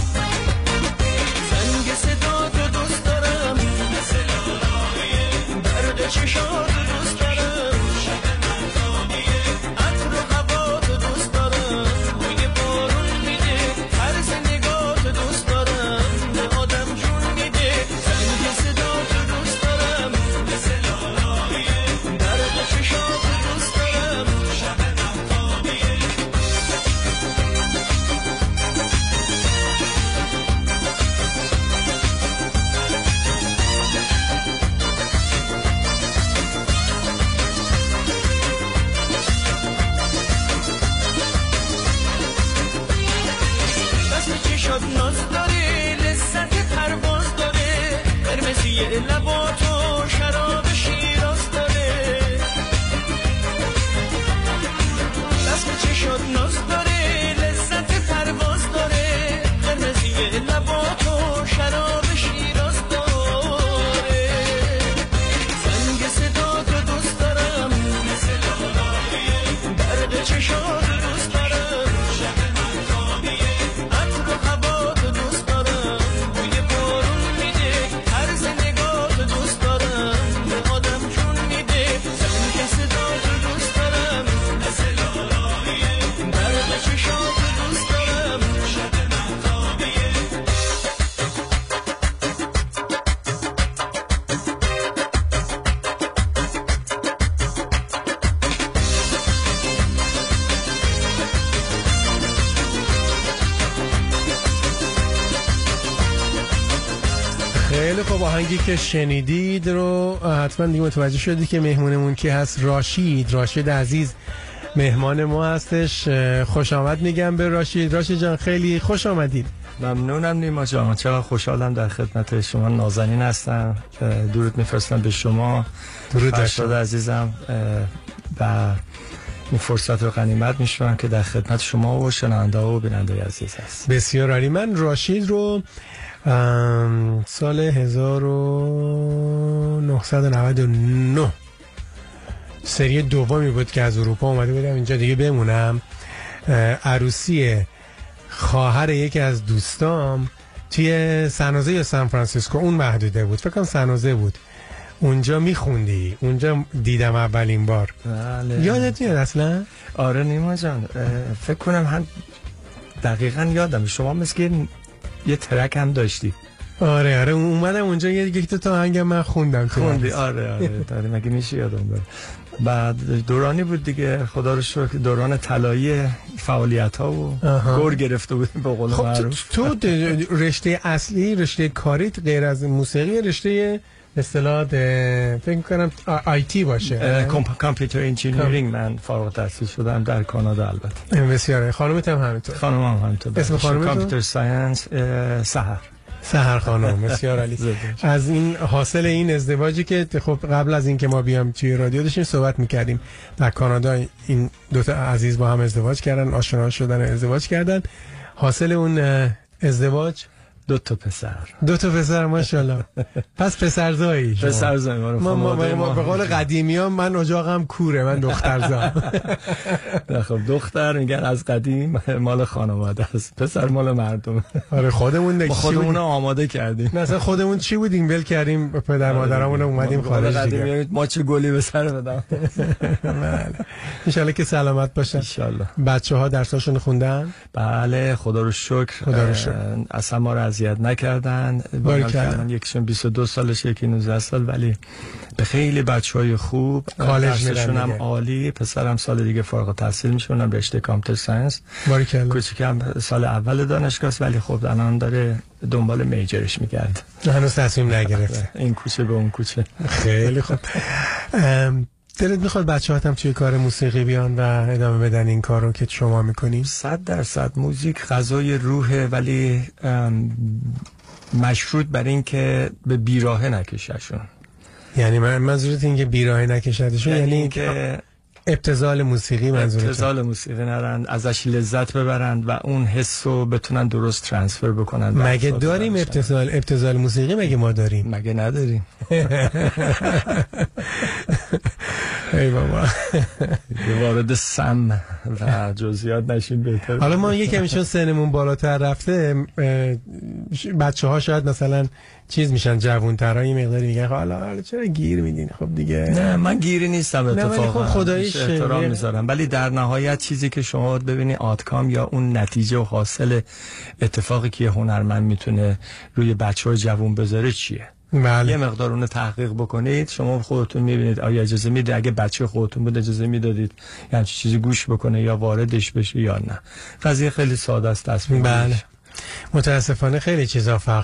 زنگ صدا تو دوست دارم مثل لالایه برق چشات دوست دارم شب مهتابیه عطر و هوا تو دوست دارم بوی بارون میده طرز نگاه تو دوست دارم به آدم جون میده زنگ صدا تو دوست دارم مثل لالایه برق چشات دوست دارم شب مهتابیه چشات ناز داره لذت پرواز داره قرمزی لباتو شراب شیراز داره رسم چشات ناز داره لذت پرواز داره قرمزی لباتو شراب شیراز داره زنگ صدا تو دوست دارم مثل لالایه برق چشات دوست دارم شب مهتابیه عطر و هوا تو دوست دارم بوی بارون میده طرز نگاه تو دوست دارم به آدم جون میده زنگ صدا تو دوست دارم مثل لالایه برق چشات تو دوست دارم شب مهتابیه خیلی خوب، آهنگی که شنیدید رو حتما دیگه متوجه شدید که مهمونمون کی هست. راشد عزیز مهمان ما هستش. خوش آمد میگم به راشد. راشد جان خیلی خوش آمدید. ممنونم نیما جان، چقدر خوشحالم در خدمت شما نازنین هستم. درود میفرستم به شما، درود فرشاد عزیزم، و این فرصت رو غنیمت میشونم که در خدمت شما و شنونده و بیننده عزیز هست. بسیار عالی. من راشد رو سال 1999 سری دومی بود که از اروپا اومده بودم اینجا دیگه بمونم. عروسی خواهر یکی از دوستام توی سنوزه یا سان فرانسیسکو، اون محدوده بود، فکر کنم سنوزه بود، اونجا میخوندی، اونجا دیدم اولین بار. بله. یادت میاد اصلا؟ آره نیما جان، فکر کنم هم دقیقا یادم. شما مثل یه ترک هم داشتی. آره اومدم اونجا یک تا آهنگ من خوندم. آره داره، مگه میشه یادم بره. بعد دورانی بود دیگه، خدا رو شکر، دوران طلایی فعالیت ها و گور گرفته بود به قول معروف. تو رشته اصلی، رشته کاریت غیر از موسیقی، رشته اصطلاح فکر کنم آیتی باشه، کامپیوتر انجینیرینگ. من فارغ التحصیل شدم در کانادا البته. بسیاره. خانومت هم همینطور؟ خانم هم همینطور. اسم خانومت کامپیوتر ساینس سحر خانم. بسیار عالی. از این حاصل این ازدواجی که خب قبل از این که ما بیام توی رادیو داشتیم صحبت میکردیم، در کانادا این دوتا عزیز با هم ازدواج کردن، آشنا شدن، ازدواج کردن. حاصل اون ازدواج دو تا پسر ماشاءالله. پس پسرزایی. پسرزایی ما به قول قدیمی‌ها من اجاقم کوره، من دخترزا. خب دختر میگن از قدیم مال خانواده است، پسر مال مردم. آره خودمون دیگه خودمون رو کردیم. مثلا خودمون چی بودیم ول کردیم، پدر مادرامون اومدیم خارج دیگه. ما چه گلی به سر بدم. ان شاءالله که سلامت باشن. ان شاءالله. بچه‌ها درساشون خوندن؟ بله خدا رو شکر. اصلا ما رو اذیت نکردن. یکیشون 22 سالش، یکی 19 سال، ولی به خیلی بچهای خوب، درسشون هم عالی. پسرم سال دیگه فارغ التحصیل میشه، اونم رشته کامپیوتر ساینس. باریکلا. کوچیکم سال اول دانشگاه است، ولی خب الان داره دنبال میجرش میگرده. هنوز تصمیم نگرفته. این کوچه به اون کوچه. خیلی خوب. دلت میخواد بچه‌هات هم توی کار موسیقی بیان و ادامه بدن این کارو که شما میکنی؟ 100% موزیک غذای روحه، ولی مشروط بر این که به بیراهه نکششون. یعنی منظورت این که بیراهه نکشدشون، یعنی که ابتذال موسیقی منظورته؟ ابتذال موسیقی نرن، ازش لذت ببرن و اون حس رو بتونن درست ترانسفر بکنن. مگه داریم ابتذال موسیقی؟ مگه ما داریم؟ مگه نداریم؟ ای بابا وارد سم و جزئیات نشیم بهتر. حالا ما یکمی چون سنمون بالاتر رفته، بچه‌ها شاید مثلا چیز میشن، جوان‌ترا یه مقداری میگن حالا چرا گیر میدین؟ خب دیگه نه، من گیری نیستم اتفاقا. خب خداییش احترام میذارم، ولی در نهایت چیزی که شما ببینی آتکام یا اون نتیجه و حاصل اتفاقی که هنرمند میتونه روی بچه‌های جوان بذاره چیه؟ بله. یه مقدار اون تحقیق بکنید، شما خودتون میبینید آیا اجازه میدید اگه بچه خودتون بود اجازه میدادید یعنی چیزی گوش بکنه یا واردش بشه یا نه. قضیه خیلی ساده است تصمیم. بله. متاسفانه خیلی چیزا فرق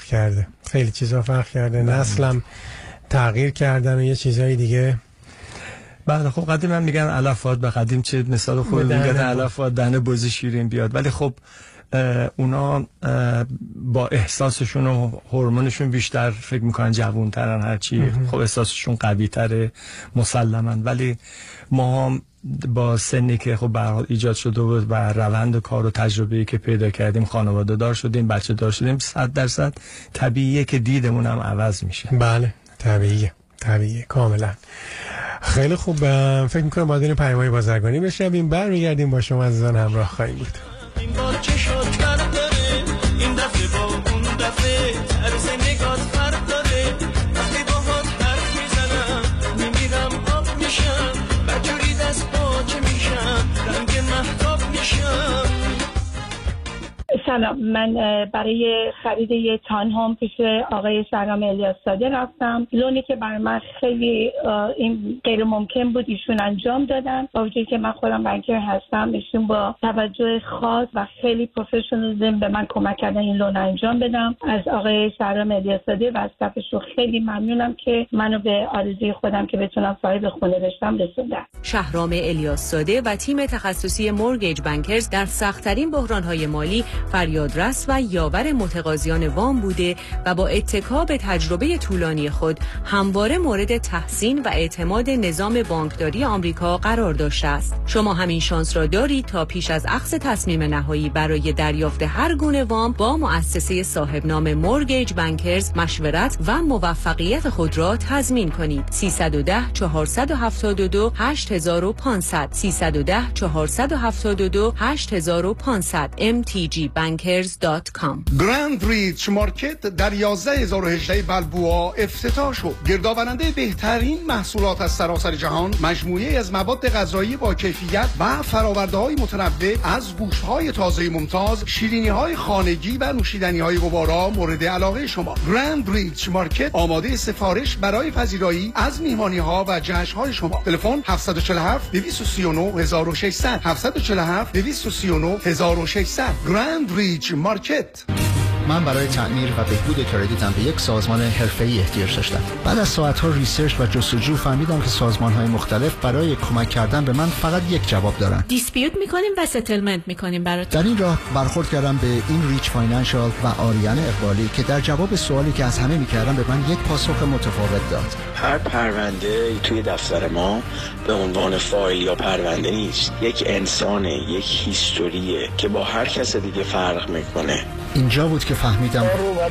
کرده. نسلم تغییر کردن و یه چیزای دیگه. بله خب قدیم هم میگن علفات به قدیم چه مثال خوبی میگن علفات دهن بز شیرین بیاد، ولی خب اونا با احساسشون و هورمونشون بیشتر فکر میکنن جوان‌ترن، هرچی خب احساسشون قوی تره مسلماً، ولی ما هم با سنی که خب به هر حال ایجاد شده بود و روند کار و تجربه‌ای که پیدا کردیم، خانواده دار شدیم، بچه دار شدیم، 100% طبیعیه که دیدمون هم عوض میشه. بله طبیعیه کاملا. خیلی خوب، فکر میکنم باید این پیام‌های بازرگانی بشنویم، برمیگردیم با شما عزیزان همراه خواهیم بود. این بار چه شد فرق داره، این دفعه با اون دفعه طرز نگات فرق داره، وقتی باهات حرف میزنم میمیرم آب میشم، بدجوری دست باچه میشم، رنگ مهتاب میشم. سلام، من برای خرید یه تان هوم پیش آقای سلام الیاس‌زاده رفتم. لونی که برای من خیلی این غیر ممکن بود ایشون انجام دادن، با وجودی که من خودم بانکر هستم. ایشون با توجه خاص و خیلی پروفشنالیسم به من کمک کردن این لون انجام بدم. از آقای سلام الیاس‌زاده و استافشون خیلی ممنونم که منو به آرزوی خودم که بتونم صاحب خونه بشم رسوندن. شهرام الیاس‌زاده و تیم تخصصی مورگیج بانکرز در سخت‌ترین بحران‌های مالی فریادرس و یاور متقاضیان وام بوده و با اتکا به تجربه طولانی خود همواره مورد تحسین و اعتماد نظام بانکداری آمریکا قرار داشته است. شما همین شانس را دارید تا پیش از اخذ تصمیم نهایی برای دریافت هر گونه وام با مؤسسه صاحب نام مورگیج بانکرز مشورت و موفقیت خود را تضمین کنید. 310 472 8500 310 472 8500 mtgbankers.com. گراند ریچ مارکت در 11018 بلبوآ افتتاح شد. گردآورنده بهترین محصولات از سراسر جهان، مجموعه از مواد غذایی با کیفیت و فرآورده‌های متنوع از گوشت‌های تازه ممتاز، شیرینی‌های خانگی و نوشیدنی‌های گوارا مورد علاقه شما. گراند ریچ مارکت آماده سفارش برای پذیرایی از میهمانی‌ها و جشن‌های شما. تلفن 747 239 1600 747 239 1600. گراند ریچ مارکت. من برای تعمیر و بهبود کردیتم به یک سازمان حرفه‌ای احتیاج داشتم. بعد از ساعت‌ها ریسرچ و جستجو فهمیدم که سازمان‌های مختلف برای کمک کردن به من فقط یک جواب دارن. دیسپیوت می‌کنیم و ستلمنت می‌کنیم برات. در این راه برخورد کردم به این ریچ فاینانشال و آریان اقبالی که در جواب سوالی که از همه می‌کردم به من یک پاسخ متفاوت داد. هر پرونده توی دفتر ما به عنوان فایل یا پرونده نیست، یک انسانه، یک هیستوریه که با هر کس دیگه فرق می‌کنه. اینجا بود که فهمیدم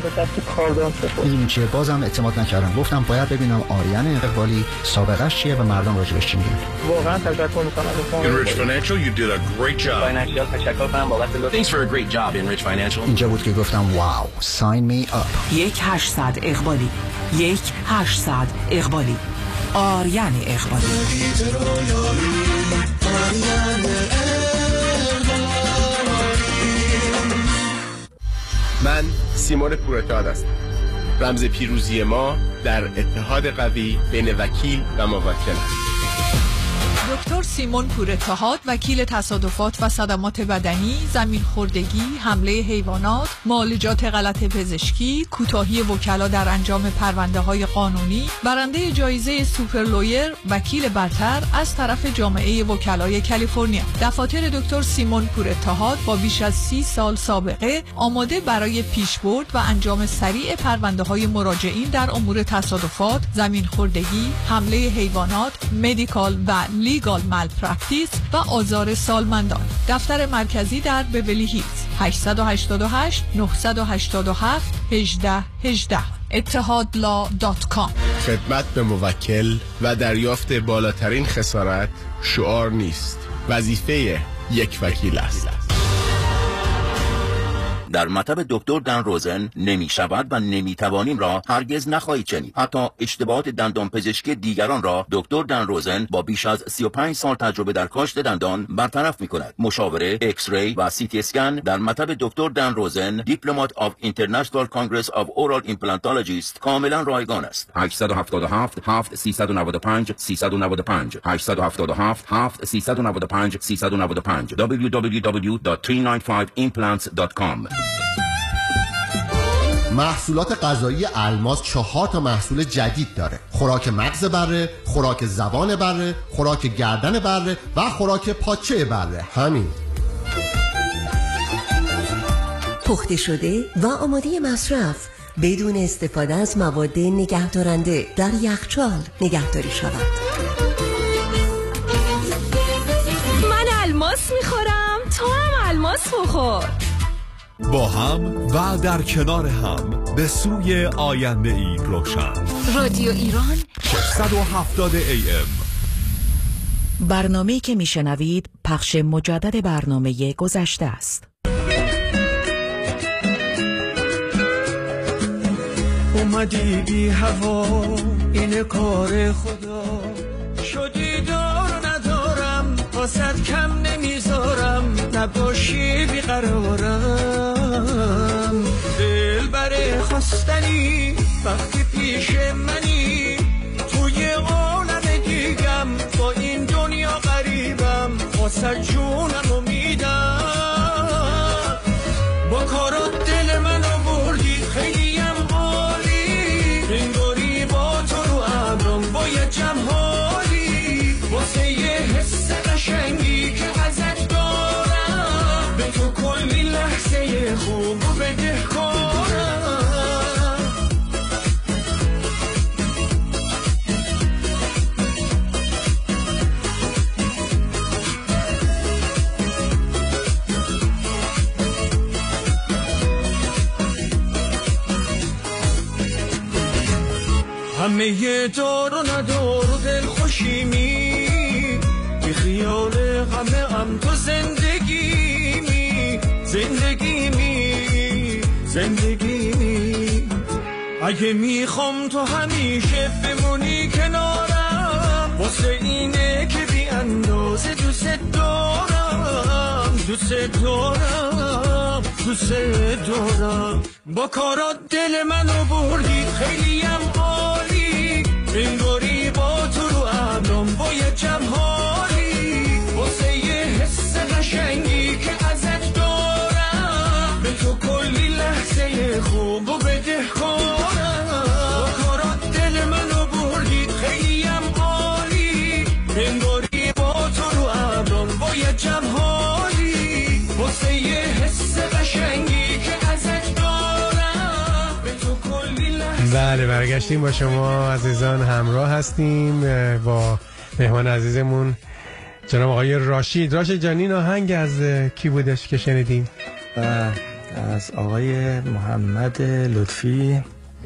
میدونی چیه، بازم اعتماد نکردم. گفتم باید ببینم آریان اقبالی سابقهش چیه و مردم راجبش چی میگن. واقعا تشکر میکنم. In Rich Financial you did a great job. فاینانشال تشکر کنم بابت لطف. Thanks for a great job in Rich Financial. اینجا بود که گفتم واو، sign me up. 1-800 اقبالی 1-800 اقبالی. آریان اقبالی. من سیمون پورتاد هستم. رمز پیروزی ما در اتحاد قوی بین وکیل و موکل است. دکتر سیمون پورتهاد، وکیل تصادفات و صدمات بدنی، زمین خوردگی، حمله حیوانات، معالجات غلط پزشکی، کوتاهی وکلا در انجام پرونده‌های قانونی، برنده جایزه سوپر لویر، وکیل برتر از طرف جامعه وکلای کالیفرنیا. دفاتر دکتر سیمون پورتهاد با بیش از 30 سال سابقه آماده برای پیشبرد و انجام سریع پرونده‌های مراجعین در امور تصادفات، زمین خوردگی، حمله حیوانات، مدیکال و لیگال لیگال مالپرکتیس و آزار سالمندان. دفتر مرکزی در بیولی هیلز 888 987 1818 اتحادلا.com. خدمت به موکل و دریافت بالاترین خسارت شعار نیست، وظیفه یک وکیل است. در مطب دکتر دن روزن نمی شود و نمی توانیم را هرگز نخواهید شنید. حتی اشتباهات دندان پزشکی دیگران را دکتر دن روزن با بیش از 35 سال تجربه در کاشت دندان برطرف می کند. مشاوره، ایکس ری و سی تی اسکن در مطب دکتر دن روزن، دیپلمات آف اینترنشنال کانگرس آف اورال ایمپلانتولوژیست، کاملا رایگان است. 877 7 395 395 877 7 395 395 www.395implants.com. محصولات غذایی الماس 4 تا محصول جدید داره: خوراک مغز بره، خوراک زبان بره، خوراک گردن بره و خوراک پاچه بره. همین. پخته شده و آماده مصرف بدون استفاده از مواد نگهدارنده در یخچال نگهداری شود. من الماس میخورم، تو هم الماس بخور. با هم و در کنار هم به سوی آینده ای روشن. رادیو ایران 670 AM. برنامه‌ای که میشنوید پخش مجدد برنامه گذشته است. اومدی بی هوا، این کار خدا، شدی دار ندارم، واسد کم نمیذارم، نباشی بیقرارم. دل بره خواستنی وقتی پیش منی، توی عالم دیگم با این دنیا غریبم، واسد جونم میدم. با کارات دل منو بردی خیلیم عالی، انگاری با تو رو ابرم باید جمهالی، واسه یه حس قشنگی که ازت دارم، به تو کلی لحظه خوب و بدهکارم. همه دار و ندار و دل خوشیمی، بی خیال غم تو زندگیمی، زندگیمی. اگه میخوام تو همیشه بمونی کنارم، واسه اینه که بی اندازه دوست دارم. با کارات دل منو بردی خیلیم عالی، انگاری با تو رو ابرم باید جمهالی، واسه یه حس قشنگی که ازت دارم، به تو کلی لحظه خوب و بدهکارم. با کارات دل منو بردی خیلیم عالی، انگاری با تو رو ابرم باید جمهالی، واسه یه حس قشنگی که ازت دارم، به تو کلی لحظه. بله، برگشتیم با شما عزیزان همراه هستیم با مهمان عزیزمون جناب آقای راشید. راشید جان، این آهنگ از کی بودش که شنیدیم؟ از آقای محمد لطفی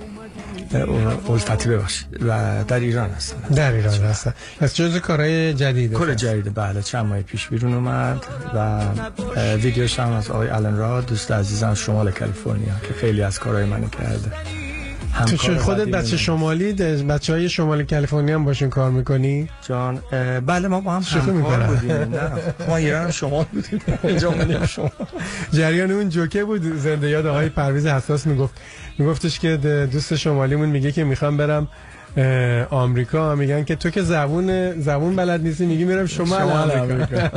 الفتی ببخشید و در ایران هستن. از جزء کارهای جدیده. کار جدیده، بله، چند ماه پیش بیرون اومد و ویدیوش هم از آقای آلن را، دوست عزیزم شمال کالیفرنیا که خیلی از کارهای منو کرده. تو خودت بچه شمالی، بچهای شمال کالیفرنیا هم باشون کار میکنی؟ جان بله، ما با هم همکار بودیم. نه ما ایران شمال بودیم، اینجا بودیم شمال. جریان اون جوکه بود زنده یاد آقای پرویز حساس میگفتش که دوست شمالیمون میگه که میخوام برم آمریکا، میگن که تو که زبون بلد نیستی، میگی میرم شمال آمریکا.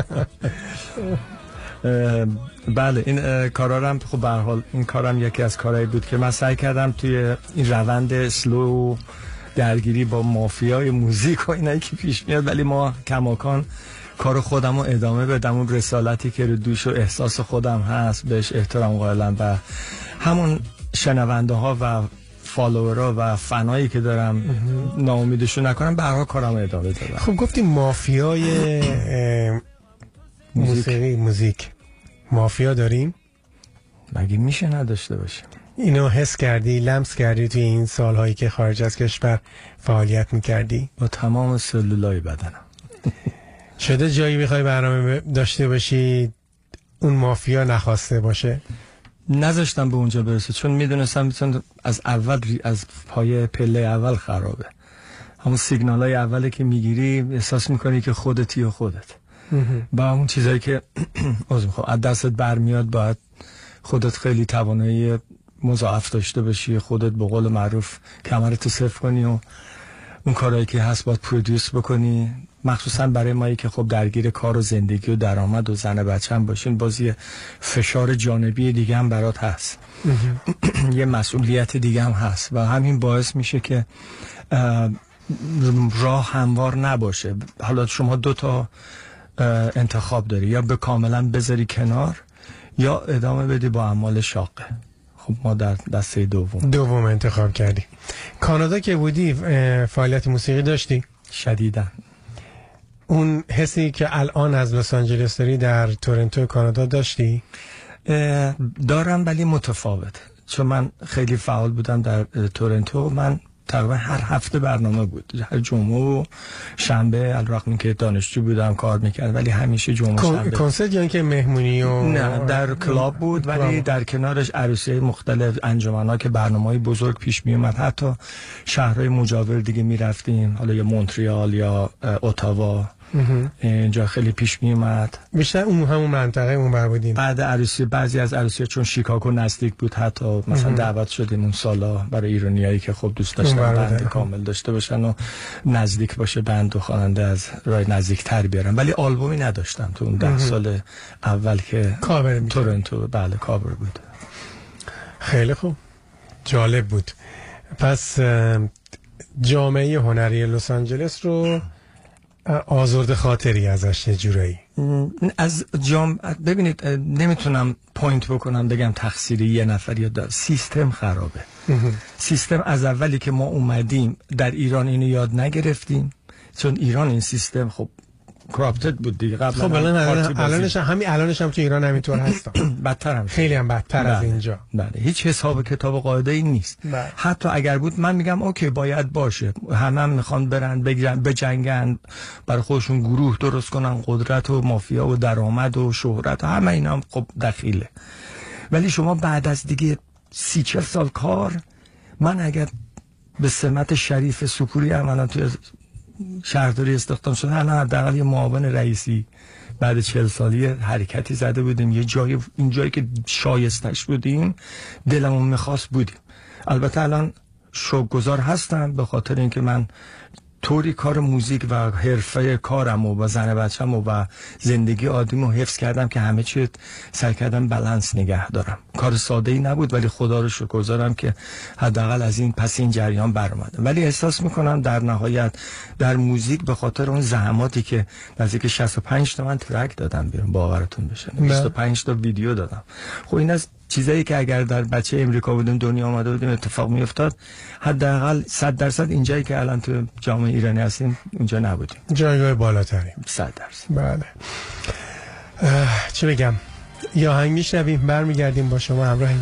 بله، این کارا هم خب به هر حال این کارم یکی از کارهایی بود که من سعی کردم توی این روند اسلو درگیری با مافیای موزیک و اینایی که پیش میاد، ولی ما کماکان کار خودم رو ادامه بدم، اون رسالتی که رو دوش و احساس خودم هست بهش احترام قائلم و همون شنونده ها و فالوورا و فنایی که دارم ناامیدشون نکنم، به هر حال کارم ادامه دادم. خب گفتی مافیای موزیک مافیا داریم؟ مگه میشه نداشته باشیم؟ اینو حس کردی، لمس کردی توی این سالهایی که خارج از کشور فعالیت میکردی؟ با تمام سلولای بدنم. شده جایی بخوای برنامه داشته باشی اون مافیا نخواسته باشه؟ نذاشتم به اونجا برسه، چون میدونستم از اول از پای پله اول خرابه. همون سیگنال های اولی که میگیری احساس میکنی که خودتی و خودت با همون چیزایی که از دستت برمیاد باید خودت خیلی توانایی مضاعف داشته باشی، خودت به قول معروف کمرتو صفر کنی و اون کارهایی که هست باید پرودیوس بکنی. مخصوصا برای مایی که خب درگیر کار و زندگی و درآمد و زن بچه هم باشین، بازی فشار جانبی دیگه هم برات هست یه مسئولیت دیگه هم هست و همین باعث میشه که راه هموار نباشه. حالا شما 2 تا انتخاب داری، یا به کاملا بذاری کنار یا ادامه بدی با اعمال شاقه. خب ما در دسته دوم انتخاب کردی. کانادا که بودی فعالیت موسیقی داشتی؟ شدیداً. اون حسی که الان از لس آنجلس داری در تورنتو کانادا داشتی؟ دارم ولی متفاوت، چون من خیلی فعال بودم در تورنتو. من تقریبا هر هفته برنامه بود، هر جمعه و شنبه، علیرغم که دانشجو بودم کار میکرد ولی همیشه جمعه شنبه. کنسرت یا اینکه مهمونی و نه در کلاب بود، ولی در کنارش عروسی مختلف، انجمن‌ها که برنامه‌های بزرگ پیش می اومد. حتی شهرهای مجاور دیگه میرفتیم، حالا یا مونتریال یا اتاوا، اینجا خیلی پیش می اومد. بیشتر همون منطقه اون بر بودیم. بعد عروسی، بعضی از عروسی چون شیکاگو نزدیک بود، حتی مثلا دعوت شدیم اون سالا برای ایرانیایی که خب دوست داشتن بند کامل داشته باشن و نزدیک باشه بند و خواننده از راه نزدیک تر بیارن. ولی آلبومی نداشتم تو اون 10 سال اول که تورنتو بله کاور بود. خیلی خوب، جالب بود. پس جامعه هنری لس آنجلس رو آزرده خاطری ازش یه جورایی از ببینید، نمیتونم پوینت بکنم بگم تقصیر یه نفر یا سیستم خرابه. سیستم از اولی که ما اومدیم در ایران اینو یاد نگرفتیم، چون ایران این سیستم خب کراپتد بود دیگه. قبلا خب الانش هم تو ایران همینطور هست. بدتر هم، خیلی هم بدتر از اینجا. بله، هیچ حساب کتاب و قاعده ای نیست. حتی اگر بود من میگم اوکی باید باشه، همه میخوان برن بگیرن بجنگن، برای خودشون گروه درست کنن، قدرت و مافیا و درآمد و شهرت و همه اینا هم خب دخیله. ولی شما بعد از دیگه 30-40 سال کار، من اگر به سمت شریف سکوری عملا توی شهرداری استخدام شده، الان حداقل یه معاون رئیسی بعد 40 سالی حرکتی زده بودیم، یه جایی این جایی که شایستش بودیم دلمون میخواست بودیم. البته الان شوک‌گزار هستم به خاطر اینکه من طوری کار موزیک و حرفه کارم و زن بچم و زندگی عادیمو حفظ کردم که همه چی سعی کردم بالانس نگه دارم. کار ساده ای نبود ولی خدا رو شکرگزارم که حداقل از این پس این جریان برآمدم. ولی احساس میکنم در نهایت در موزیک به خاطر اون زحماتی که نزدیک 65 تا من ترک دادم بیرون، باورتون بشه 25 تا ویدیو دادم. خب این از چیزایی که اگر در بچه امریکا بودیم دنیا آمده بودیم اتفاق میافتاد، حداقل 100% اینجایی که الان تو جامعه ایرانی هستیم اونجا نبودیم. جایگاه بالاتری 100%. بله. چه بگم، یا آهنگ میشنویم برمیگردیم با شما همراهیم.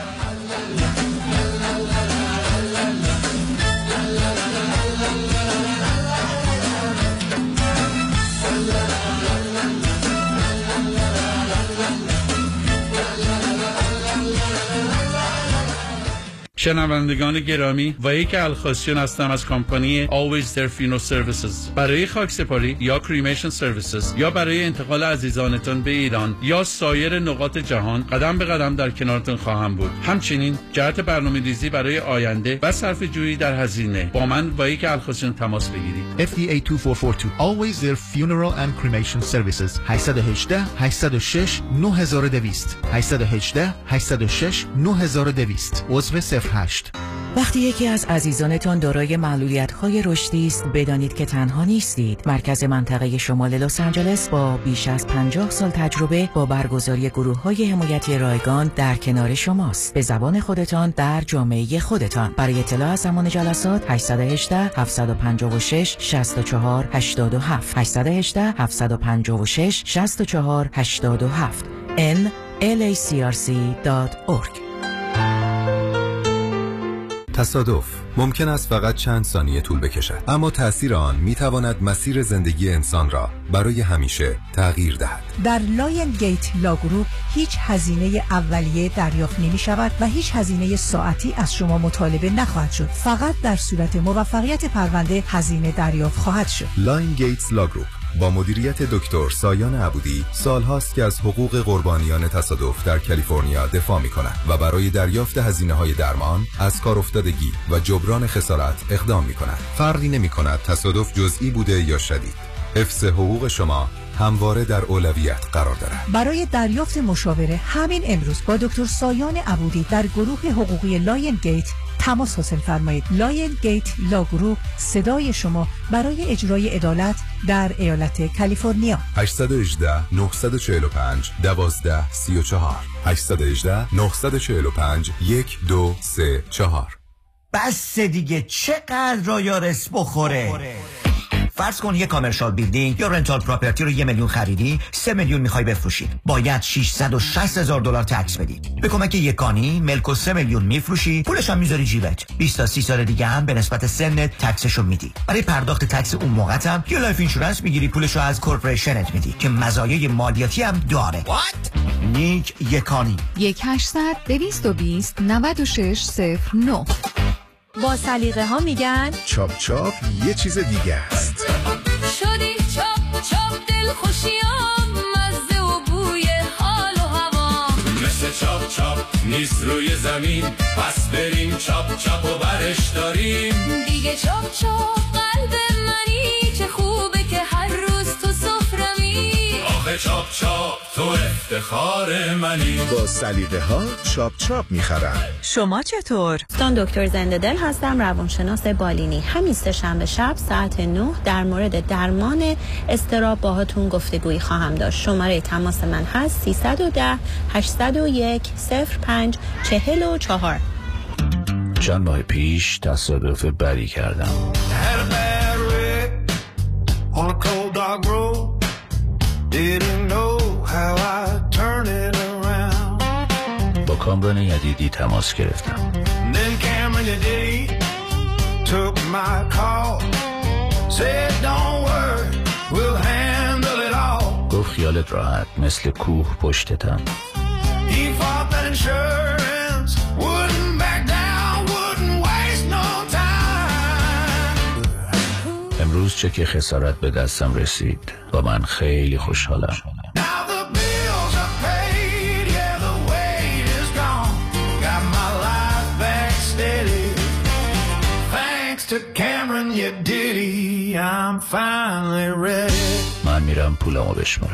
شنوندگان گرامی، وحید الخاسیون هستم از کمپانی Always There Funeral Services. برای خاکسپاری یا کریمیشن سرویسز یا برای انتقال عزیزانتان به ایران یا سایر نقاط جهان قدم به قدم در کنارتون خواهم بود. همچنین جهت برنامه‌ریزی برای آینده و صرفه‌جویی در هزینه با من وحید الخاسیون تماس بگیرید. FDA 2442 Always There Funeral and Cremation Services 818 806 9200 818 806 9200 عضو 08 وقتی یکی از عزیزانتان دارای معلولیت‌های رشدی است، بدانید که تنها نیستید. مرکز منطقه شمال لس آنجلس با بیش از 50 سال تجربه با برگزاری گروه‌های حمایتی رایگان در کنار شماست. به زبان خودتان در جامعه خودتان. برای اطلاع از زمان جلسات 818 756 64 87 818 756 64 87 nlacrc.org. تصادف ممکن است فقط چند ثانیه طول بکشد، اما تأثیر آن میتواند مسیر زندگی انسان را برای همیشه تغییر دهد. در لاین گیت لاگروپ هیچ هزینه اولیه دریافت نمی شود و هیچ هزینه ساعتی از شما مطالبه نخواهد شد. فقط در صورت موفقیت پرونده هزینه دریافت خواهد شد. لاین گیتس لاگروپ با مدیریت دکتر سایان عبودی سالهاست که از حقوق قربانیان تصادف در کالیفرنیا دفاع می‌کند و برای دریافت هزینه‌های درمان، از کار افتادگی و جبران خسارت اقدام می‌کند. فرقی نمی‌کند تصادف جزئی بوده یا شدید. حفظ حقوق شما همواره در اولویت قرار دارد. برای دریافت مشاوره همین امروز با دکتر سایان عبودی در گروه حقوقی لاین گیت تماس حاصل فرمایید. لاین گیت لاگروپ، صدای شما برای اجرای عدالت در ایالت کالیفرنیا. 818 945 1234 818 945 1234. بس دیگه، چقدر رایارس بخوره. فرض کن یه کامرشال بیلدینگ یا رنتال پراپرتی رو 1 میلیون خریدی، 3 میلیون میخوای بفروشی. باید $660,000 تکس بدی. به کمک یکانی ملک و 3 میلیون میفروشی، پولش هم میذاری جیبت. 20 تا 30 سال دیگه هم به نسبت سنت تکسشو میدی. برای پرداخت تکس اون موقعت هم یه لایف اینشورنس میگیری، پولشو از کورپوریشنت میدی که مزایای مالیاتی هم داره. What؟ نیک یکانی. 1-800-220-9609. با سلیقه ها میگن چاپ چاپ یه چیز دیگه است. شدی چاپ چاپ دل خوشیام، مزه و بوی حال و هوا. مثل چاپ چاپ نیست روی زمین، پس بریم چاپ چاپ و برش داریم. دیگه چاپ چاپ قلب منی، چه خوبه که هر روز تو سفرمی. آخه چاپ چاپ تو افتخار منی. با سلیقه ها چاپ چاپ میخرم. شما چطور؟ دکتر زنده دل هستم، روانشناس بالینی. همین سه‌شنبه شب ساعت 9 در مورد درمان اضطراب باهاتون گفتگویی خواهم داشت. شماره تماس من هست 310 801 05 44. چند ماه پیش تصادف بدی کردم. با کامران یدیدی تماس گرفتم. گفت خیالت راحت، مثل کوه پشتتم. امروز چک خسارت به دستم رسید و من خیلی خوشحالم. من میرم پولمو بشمارم.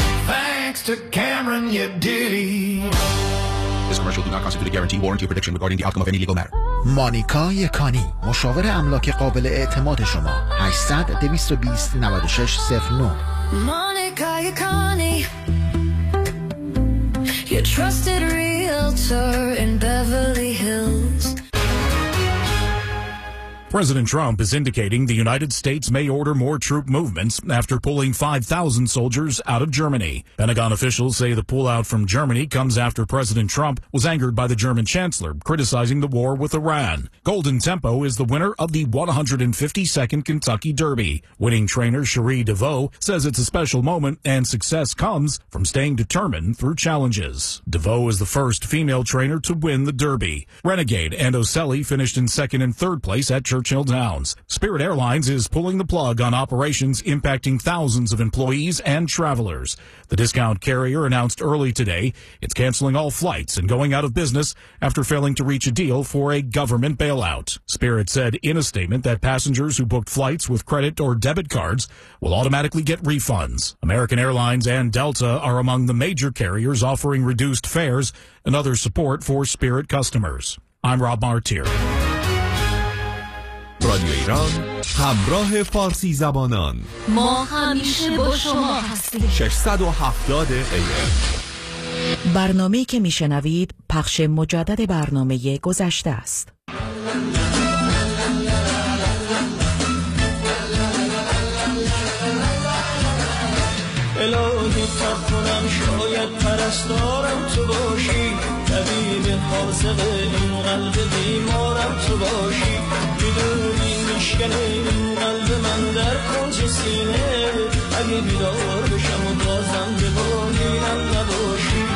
This commercial do not constitute a guarantee, warranty, or prediction regarding the outcome of any legal matter. مانیکا یکانی، مشاور املاک قابل اعتماد شما. 800-220-9609. Monica Yakani, your trusted realtor in Beverly Hills. President Trump is indicating the United States may order more troop movements after pulling 5,000 soldiers out of Germany. Pentagon officials say the pullout from Germany comes after President Trump was angered by the German chancellor, criticizing the war with Iran. Golden Tempo is the winner of the 152nd Kentucky Derby. Winning trainer Cherie DeVoe says it's a special moment and success comes from staying determined through challenges. DeVoe is the first female trainer to win the Derby. Renegade and Oselli finished in second and third place at Churchill Downs. Spirit Airlines is pulling the plug on operations impacting thousands of employees and travelers. The discount carrier announced early today it's canceling all flights and going out of business after failing to reach a deal for a government bailout. Spirit said in a statement that passengers who booked flights with credit or debit cards will automatically get refunds. American Airlines and Delta are among the major carriers offering reduced fares and other support for Spirit customers. I'm Rob Martier. رادیو ایران، همراه فارسی زبانان. ما همیشه با شما هستیم. 670 AM. برنامه‌ای که میشنوید پخش مجدد برنامه گذشته است. الهی تب کنم شاید پرستارم تو باشی، طبیب حاذق این قلب بیمارم تو باشی، میدونی میشکنه این قلب من در کنج سینه، اگه بیدار بشم و بازم به بالینم نباشی.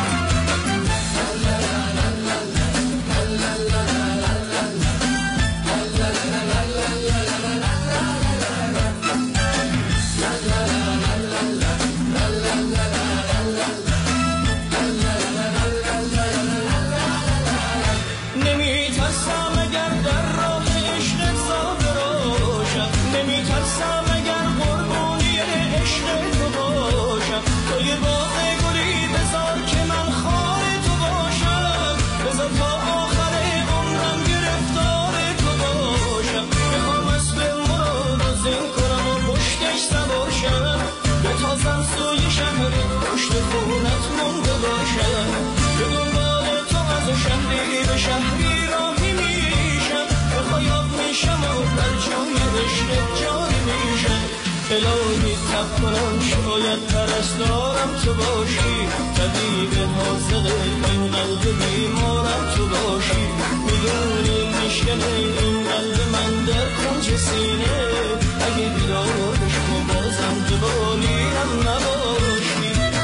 شهری راهی میشم، به خیاب میشم و در جای عشق جاری میشم. الهی تب کنم شاید پرستارم تو باشی، طبیب حاذق این قلب بیمارم تو باشی، میدونی میشکنه این قلب من در کنج سینه، اگه بیدار بشم و بازم به بالینم نباشی.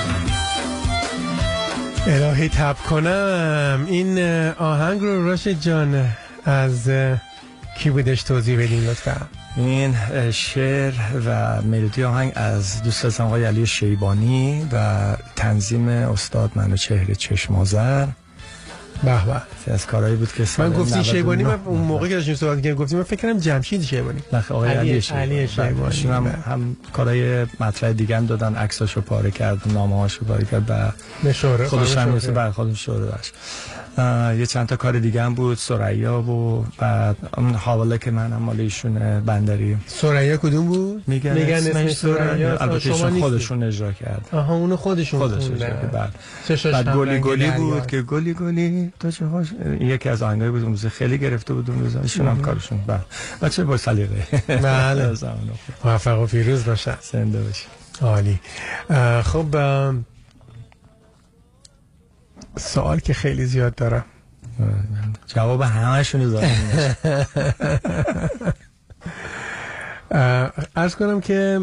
الهی تب کنم. این آهنگ رو راشد جان از کی بودش توضیح بدین لطفا؟ این شعر و ملودی آهنگ از دوست از آقای علی شیبانی و تنظیم استاد منوچهر چشم‌آذر. به به، از کارهایی بود که من گفتی شیبانی، من اون موقع که داشتیم صحبت کردیم گفتیم من فکر کنم جمشید شیبانی. نه آقای علی شیبانی. هم کارهای مطرح دیگه هم دادن، عکساشو پاره کرد، نامه‌هاشو پاره کرد و خودش هم مثل بر خودش شروع داشت. یه چند تا کار دیگه هم بود، سریا و بعد اون حواله که من هم مال ایشون بندری. سریا کدوم بود؟ میگن اسمش سریا، البته خودشون اجرا کرد. آها اونو خودشون خوندن. بعد گلی گلی بود که گلی گلی تو چه خوش، یکی از آهنگای بود اون روز خیلی گرفته بود اون روزا، ایشون هم کارشون. بچه با سلیقه. بله. موفق و پیروز باشه. زنده باشه. عالی. خب سوال که خیلی زیاد دارم، جواب همه‌شون دارم. عرض کنم که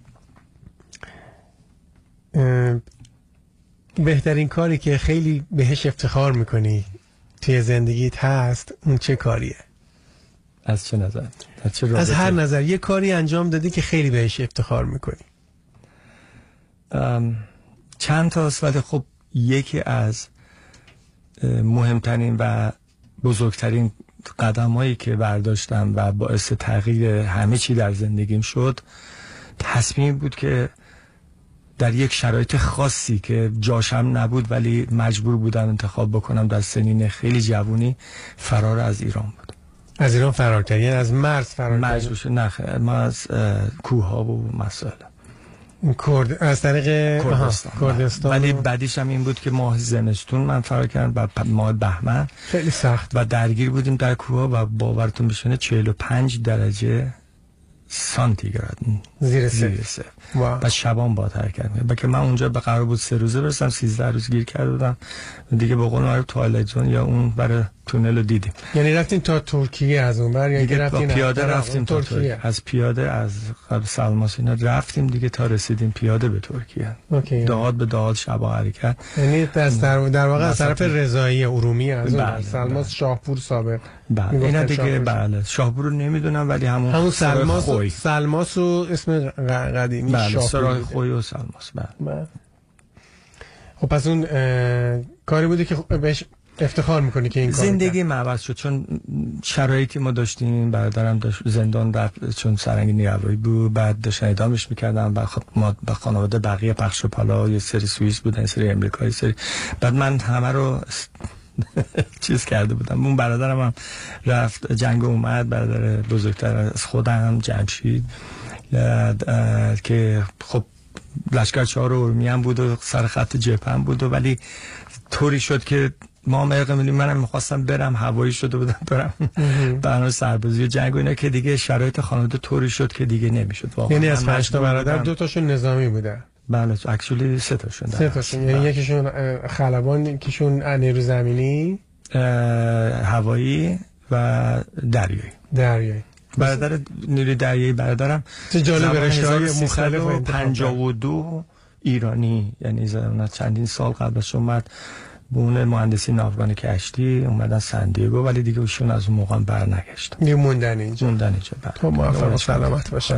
بهترین کاری که خیلی بهش افتخار میکنی توی زندگیت هست، اون چه کاریه؟ از چه نظر؟ از هر نظر. یه کاری انجام دادی که خیلی بهش افتخار میکنی. چند تا است، ولی خب یکی از مهمترین و بزرگترین قدم‌هایی که برداشتم و باعث تغییر همه چی در زندگیم شد، تصمیم بود که در یک شرایط خاصی که جاشم نبود ولی مجبور بودم انتخاب بکنم، در سنین خیلی جوونی فرار از ایران بود. از ایران فرار کردی؟ یعنی از مرز فرار کردی؟ مجبور شد. نه، ما از کوه‌ها و مسائل از طریق کردستان. ولی بعدیش هم این بود که ماه زمستون من فرار کردم و ماه بهمن خیلی سخت و درگیر بودیم در کوه و باورتون بشونه 45 درجه سانتیگراد زیر صفر. و شبان با حرکت می‌کرد. که من اونجا به قرار بود 3 روزه برسم، 13 روز گیر کرده بودم دیگه. به قول معروف توالت زون یا اون برای تونل رو دیدیم. یعنی رفتین تا ترکیه از اون بر، یا رفتین پیاده رفتیم تا ترکیه؟ از پیاده از قبل سلماس اینا رفتیم دیگه تا رسیدیم پیاده به ترکیه. داد به داد شبا حرکت. یعنی در واقع از طرف رضایی ارومی از اون سلماس شاهپور سابق. بله اینا دیگه. بله شاهپور رو نمیدونم ولی همون سلماس و اسم قدیمی سرای خوی و سلماس. بله. خب پس اون کاری بوده که بهش افتخار میکنی که این کار زندگی عوض شد، چون شرایطی ما داشتیم. برادرم داشت زندان رفت چون سرنگی نیروایی بود، بعد داشتن اعدامش میکردن و خب ما با خانواده بقیه پخش و پلا، یه سری سوئیس بودن، یه سری امریکایی، سری. بعد من همه رو چیز کرده بودم. اون برادرم هم رفت جنگ اومد، برادر بزرگتر از خودم جمشید که خب لشکر 4 ارمی هم بود و سر خط جبهه هم بود، ولی طوری شد که ما مرق ملی منم میخواستم برم، هوایی شده بودم برم برنامه سربازی جنگ و اینا که دیگه شرایط خانواده طوری شد که دیگه نمیشد واقعا. یعنی از 5 تا برادر 2 تاشون نظامی بودن؟ بله اکچولی 3 تاشون. 3 تاشون یعنی یکیشون خلبان، یکیشون نیرو زمینی، هوایی و دریایی. برادر نیروی دریایی برادرم چه جالب، رشته‌های مختلف 52 ایرانی، یعنی چندین سال قبل از اومد بونه مهندسی ناوگان کشتی اومدن سندیگو، ولی دیگه ایشون از اون موقع برنگشت. دیگه موندن اینجا. تو موفق و سلامت باشه.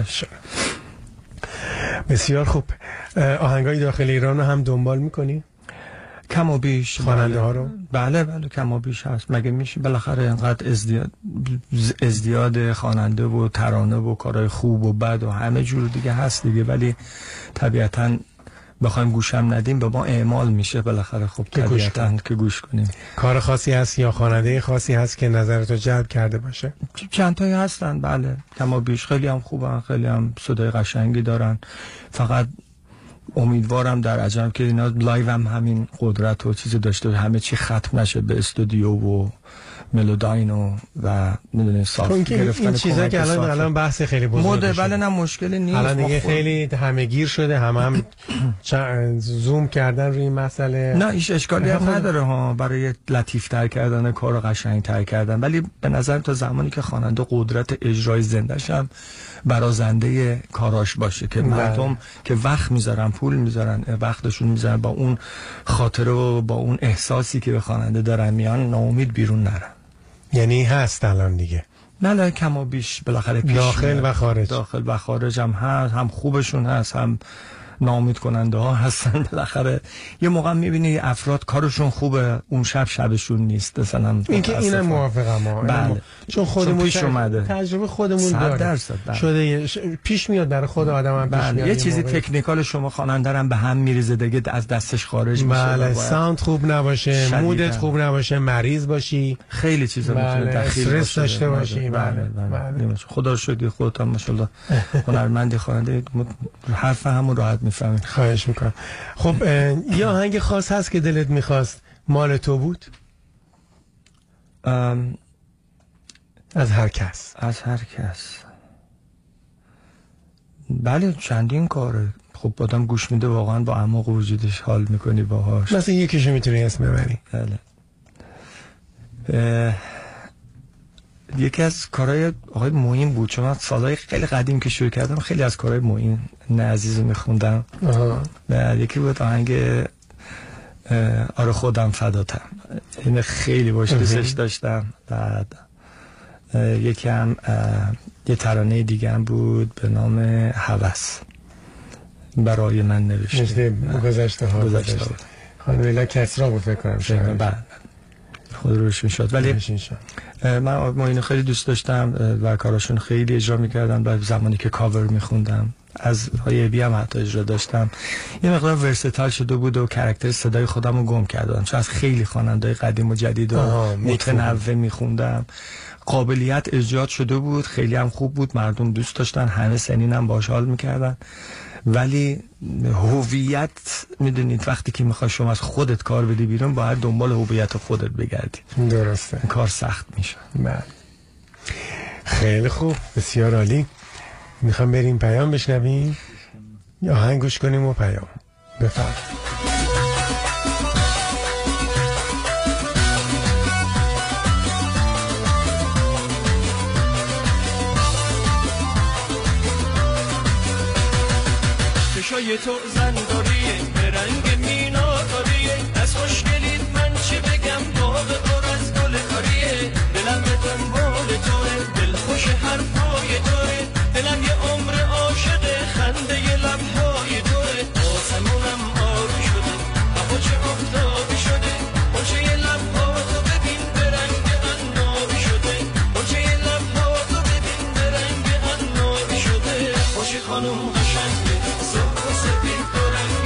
بسیار خوب. آهنگای داخل ایران رو هم دنبال میکنی؟ کم و بیش. خواننده ها رو؟ بله کم و بیش هست. مگه میشه بالاخره اینقدر ازدیاد خواننده و ترانه و کارهای خوب و بد و همه جور دیگه هست دیگه، ولی طبیعتاً بخوایم گوشم ندیم به ما اعمال میشه بالاخره. خب طبیعتاً که گوش کنیم. کار خاصی هست یا خواننده خاصی هست که نظرتو جلب کرده باشه؟ چند تایی هستن بله، کم و بیش. خیلی هم خوبن، خیلی هم صدای قشنگی دارن. فقط امیدوارم در عجم که اینا لایو هم همین قدرت و چیزی داشته باشه، همه چی ختم نشه به استودیو و ملوداین و میدونی صاف گرفتن. این چیزا که الان بحث خیلی بزرگه شده. بله نه مشکلی نیست. الان دیگه خیلی همه گیر شده، هم زوم کردن روی این مسئله. نه هیچ اشکالی هم نداره ها، برای لطیف‌تر کردن کارو قشنگ‌تر کردن، ولی به نظر تا زمانی که خواننده قدرت اجرای زنده‌ش هم برازنده کاراش باشه که مردم که وقت میذارن، پول میذارن، وقتشون میذارن، با اون خاطره و با اون احساسی که به خواننده دارن میان، ناامید بیرون نرن. یعنی هست الان دیگه نه کم و بیش بالاخره پیش داخل و خارج هم هست، هم خوبشون هست هم ناامید کننده ها هستن. بالاخره یه موقع میبینی افراد کارشون خوبه، اون شبشون نیست مثلا. اینم موافقم بله. چون خودمون پیش اومده، تجربه خودمون داره شده، پیش میاد برای خود آدم هم پیش میاد. یه چیزی تکنیکال شما خواننده هم به هم میریزه دیگه، از دستش خارج میشه. بله ساوند خوب نباشه، مودت خوب نباشه، مریض باشی، خیلی چیزا میتونه دخیل باشه، استرس داشته باشی. بله خدا رو شکر خودت هم ماشاءالله هنرمندی، خواننده حرف همون راحت میفهمی. خواهش میکنم. خب یه آهنگ خاص هست که دلت میخواست مال تو بود؟ از هر کس بله چندین کاره. خب آدم گوش میده واقعا با اعماق وجودش حال میکنی باهاش. مثلا یکیشو میتونی اسم ببری؟ بله یکی از کارهای آقای معین بود، چون من سالهای خیلی قدیم که شروع کردم خیلی از کارهای معین عزیز میخوندم. یکی بود آهنگ آره خودم فداتم، این خیلی باش دوستش داشتم. بعد یکی هم یه ترانه دیگه هم بود به نام هوس، برای من نوشته گذشته ها خانم لیلا کسرا بود فکر کنم. بعد خود روش میشد، ولی من معین خیلی دوست داشتم و کاراشون خیلی اجرا میکردم. بعد زمانی که کاور میخوندم از های بی هم حتی اجرا داشتم، یه مقدار ورستایل شده بود و کاراکتر صدای خودم رو گم کردم، چون از خیلی خواننده‌های قدیم و جدید و متنوع میخوندم. قابلیت ایجاد شده بود، خیلی هم خوب بود، مردم دوست داشتن، همه سنینم باهاش حال میکردن. ولی هویت میدونید وقتی که میخوای شما از خودت کار بدی بیرون، باید دنبال هویت خودت بگردی. درسته، کار سخت میشه. بله خیلی خوب، بسیار عالی. میخوام بریم پیام بشنویم یا آهنگ گوش کنیم و پیام؟ بفرمایید. چشای تو زنداریه، رنگ مینا داریه، از خوشگلیت من چه بگم، باغ پر از گل کاریه، دلم به دنبال توه، دل خوش حرفای توه، دلم یه عمر عاشق خنده ی لبهای توه، آسمونم آبی شده، هوا چه آفتابی شده، خوشه ی لبها تو ببین به رنگ عنابی شده، خوشه ی لبها تو ببین به رنگ عنابی شده، خوشی خانم قشنگه، صبح و سپید دو رنگه،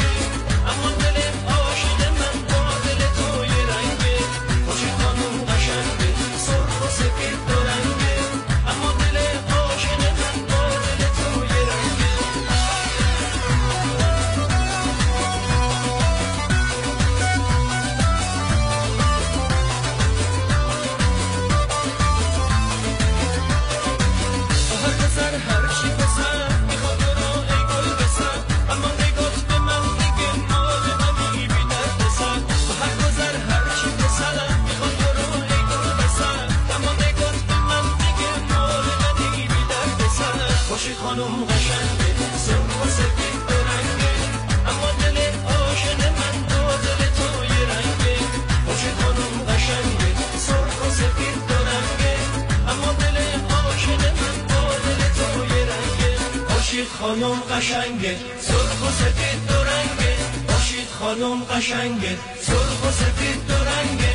خانم قشنگه سرخ و سفید دو رنگه اما دل عاشق من با دل تو یه رنگه خورشید خانم قشنگه سرخ و سفید دو رنگه اما دل عاشق من با دل تو یه رنگه خورشید خانم قشنگه سرخ و سفید دو رنگه خورشید خانم قشنگه سرخ و سفید دو رنگه.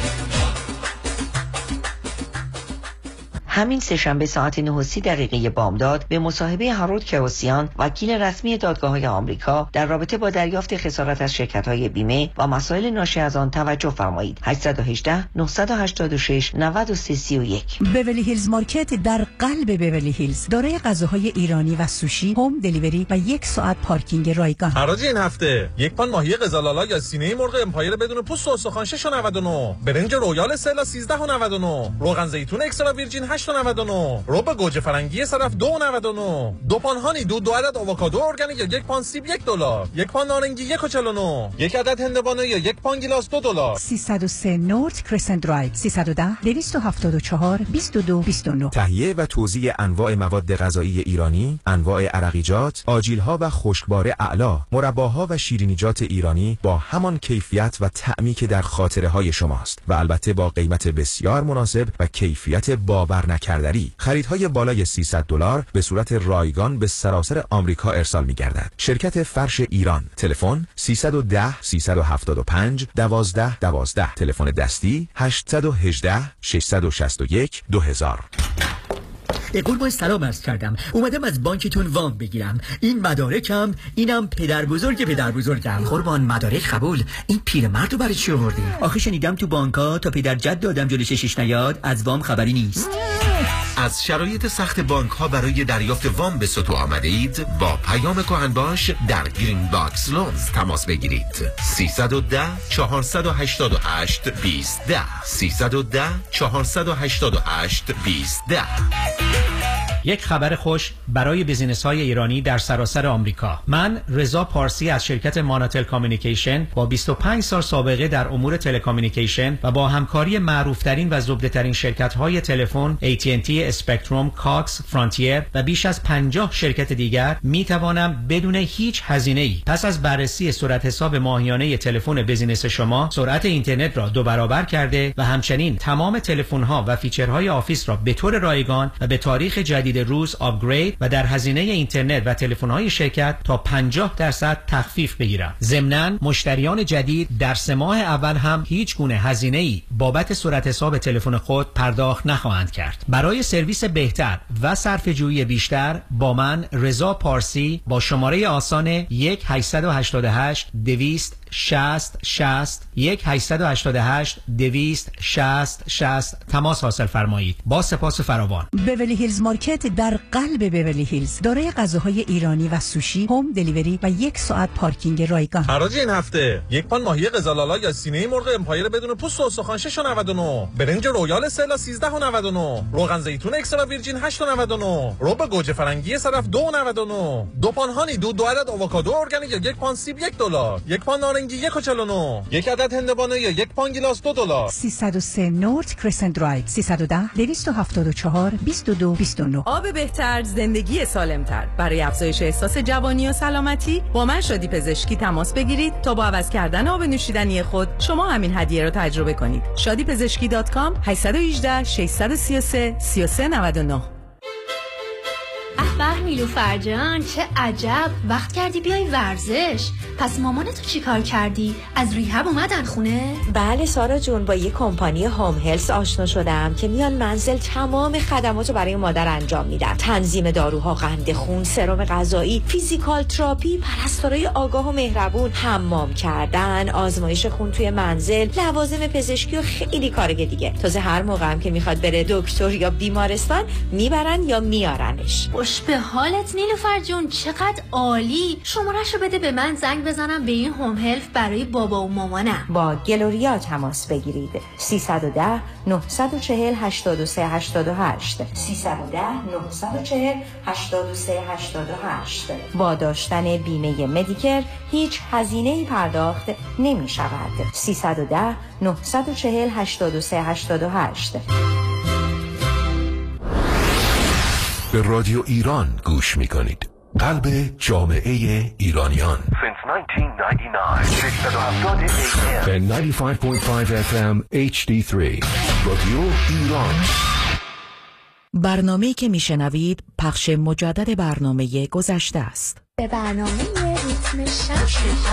همین سه‌شنبه ساعت 9:30 بامداد به مصاحبه هارولد کوسیان وکیل رسمی دادگاه‌های آمریکا در رابطه با دریافت خسارت از شرکت‌های بیمه و مسائل ناشی از آن توجه فرمایید. 818 986 9331. بیولی هیلز مارکت در قلب بیولی هیلز دارای غذاهای ایرانی و سوشی، هوم دلیوری و 1 ساعت پارکینگ رایگان. حراج این هفته 1 پان ماهی قزلالا یا سینه مرغ امپایر بدون پوست و استخوان 6.99، برنج رویال سلا 13.99، روغن زیتون اکسترا ویرجین 8.99، رب گوجه فرنگی صرف 2.99، 2 پان هانی دو عدد آووکادو ارگانیک یا 1 پان سیب $1، 1 پان نارنگی 1.49، 1 عدد هندوانه یا 1 پان گیلاس $2. 303 نورت کرسنت درایو 310 274 2229. تهیه و توزیع انواع مواد غذایی ایرانی، انواع عرقیجات، آجیل‌ها و خشکبار اعلا، مرباها و شیرینیجات ایرانی با همان کیفیت و طعمی که در خاطره‌های شماست و البته با قیمت بسیار مناسب و کیفیت باور نکردنی. خریدهای بالای $300 به صورت رایگان به سراسر آمریکا ارسال می‌گردد. شرکت فرش ایران. تلفن 310 375 1212، تلفن دستی 818 661 2000. قربان سلام عرض کردم. اومدم از بانکتون وام بگیرم. این مدارکم، اینم پدر بزرگم. قربان مدارک قبول. این پیرمرد رو برای چی آوردی؟ آخه شنیدم تو بانک‌ها تا پدر جد دادم جلوش شش نیاد از وام خبری نیست. از شرایط سخت بانک ها برای دریافت وام به سطوح آمده اید؟ با پیام کهنباش در گرین باکس لونز تماس بگیرید. 310 488 2010 310 488 2010. یک خبر خوش برای بیزینس‌های ایرانی در سراسر آمریکا. من رضا پارسی از شرکت ماناتل کامیونیکیشن با 25 سال سابقه در امور تلکامیونیکیشن و با همکاری معروف‌ترین و زبده‌ترین شرکت‌های تلفن AT&T، اسپکتروم، کاکس، فرانتیر و بیش از 50 شرکت دیگر می‌توانم بدون هیچ هزینه‌ای پس از بررسی صورت حساب ماهیانه تلفن بیزینس شما سرعت اینترنت را 2 برابر کرده و همچنین تمام تلفن‌ها و فیچرهای آفیس را به طور رایگان و به تاریخ جدید روز آپگرید و در هزینه اینترنت و تلفن‌های شرکت تا 50% تخفیف بگیرم. ضمناً مشتریان جدید در 3 ماه اول هم هیچ گونه هزینه‌ای بابت صورت حساب تلفن خود پرداخت نخواهند کرد. برای سرویس بهتر و صرفه‌جویی بیشتر با من رضا پارسی با شماره آسان 1-888 260 60 1-888 تماس حاصل فرمایید. با سپاس فراوان. بیولی هیلز مارکت در قلب بیولی هیلز دارای غذاهای ایرانی و سوشی، هوم دلیوری و 1 ساعت پارکینگ رایگان. حراج این هفته 1 پان ماهی قزلالا یا سینه مرغ امپایر بدون پوست و استخوان 6.99، برنج رویال سلا 13.99، روغن زیتون اکسترا ویرجین 8.99، رب گوجه فرنگی صرف 2.99، 2 پان هانی دو عدد آووکادو ارگانیک یا 1 پان سیب $1، 1 پان نارنگی 1.49، 1 عدد هندوانه یا 1 پان گیلاس $2. 303 نورت کرسنت درایو 310 274 2229. آب بهتر، زندگی سالمتر. برای افزایش احساس جوانی و سلامتی با من شادی پزشکی تماس بگیرید تا با عوض کردن آب نوشیدنی خود شما همین هدیه رو تجربه کنید. shadipezeshki.com 818 633 3399. به نیلوفر جان، چه عجب وقت کردی بیای ورزش. پس مامانتو چی کار کردی؟ از ریهب اومدن خونه؟ بله سارا جون، با یه کمپانی هوم هلس آشنا شدم که میان منزل تمام خدماتو برای مادر انجام میدن. تنظیم داروها، قند خون، سرم غذایی، فیزیکال تراپی، پرستارای آگاه و مهربون، حمام کردن، آزمایش خون توی منزل، لوازم پزشکی و خیلی کارای دیگه. تازه هر موقع هم که میخواد بره دکتر یا بیمارستان میبرن یا میارنش. خوش به حالت نیلوفر جون، چقدر عالی. شماره‌شو بده به من زنگ بزنم به این هوم هلف برای بابا و مامانم. با گلوریا تماس بگیرید. 310 940 83 88 310 940 83 88. با داشتن بیمه مدیکر هیچ هزینه‌ای پرداخت نمی شود. 310 940 83 88. به رادیو ایران گوش می کنید. قلب جامعه ایرانیان. Since 1999 670 AM 95.5 FM HD3 رادیو ایران. برنامه‌ای که میشنوید پخش مجدد برنامه گذشته است. به برنامه ریتم شب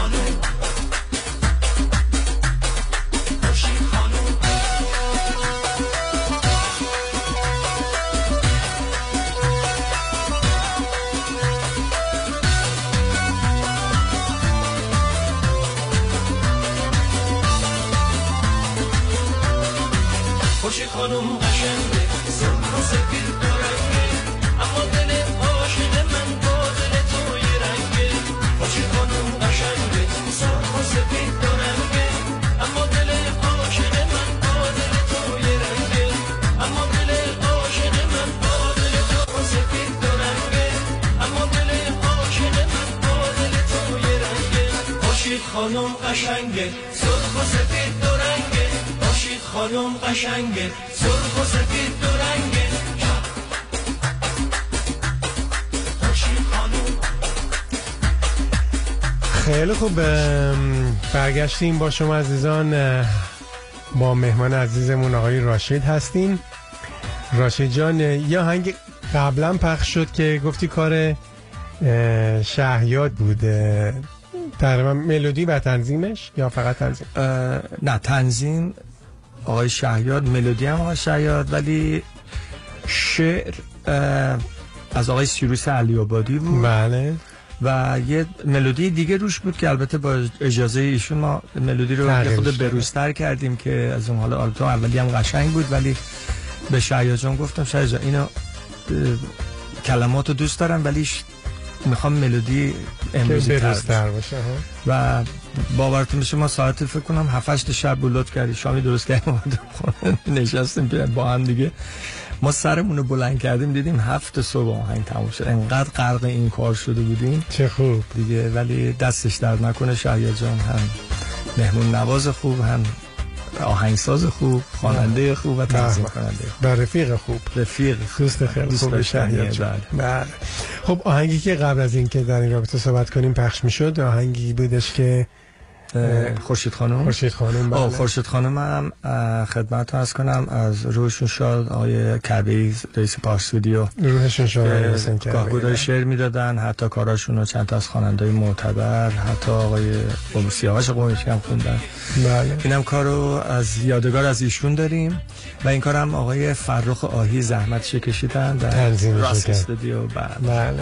خوشی خانم قشنگه سرخ و سفید دو رنگه اما دل عاشق من با دل تو یه رنگه خوشی خانم قشنگه سرخ و سفید دو رنگه اما دل عاشق من با دل تو یه رنگه اما دل عاشق من با دل تو سفید دو رنگه اما دل عاشق من با دل تو یه رنگه خوشی خانم قشنگه سرخ و سفید دو رنگه خانم قشنگه سرخ و سفید دو رنگه خیلی خوب، برگشتیم با شما عزیزان. با مهمان عزیزمون آقای راشد هستیم. راشد جان، یا هنگ قبلا پخش شد که گفتی کار شهیاد بود، تقریبا ملودی و تنظیمش یا فقط تنظیم؟ نه، تنظیم آقای شهیاد، ملودی هم آقای شهیاد، ولی شعر از آقای سیروس علی‌آبادی بود. بله. و یه ملودی دیگه روش بود که البته با اجازه ایشون ما ملودی رو یه خود بروزتر کردیم که از اون حالا آلبوم اولی هم قشنگ بود، ولی به شهیاد جان گفتم شهیاد جان اینو کلماتو دوست دارم ولی میخوام ملودی امروزی تر باشه. و باورتون بشه ما ساعت فکر کنم 7-8 شب بولد کردیم، شامی درست کردیم نشستیم با هم دیگه، ما سرمون رو بلند کردیم دیدیم 7 صبح آهنگ تموم شد. انقدر غرق این کار شده بودیم. چه خوب دیگه. ولی دستش درد نکنه شهیاد جان، هم مهمون نواز خوب، هم آهنگساز خوب، خواننده خوب و تنظیم کننده خوب. رفیق خوب. رفیق دوست خیلی خوب شهیاد جان. بله. خب آهنگی که قبل از این که در این رابطه صحبت کنیم پخش میشد آهنگی بودش که خورشید خانم. خورشید خانم. بله. خورشید خانم هم خدمتتون عرض کنم از روحشون شاد آقای کعبه‌ای رئیس پارسودیو، روحشون شاد، گاهگداری شعر میدادن، حتی کاراشون رو چند تا از خواننده‌های معتبر، حتی آقای سیاوش قمیشی هم خوندن. بله. اینم کارو از یادگار از ایشون داریم و این کارم آقای فرخ آهی زحمتش کشیدن در راس استودیو. بله.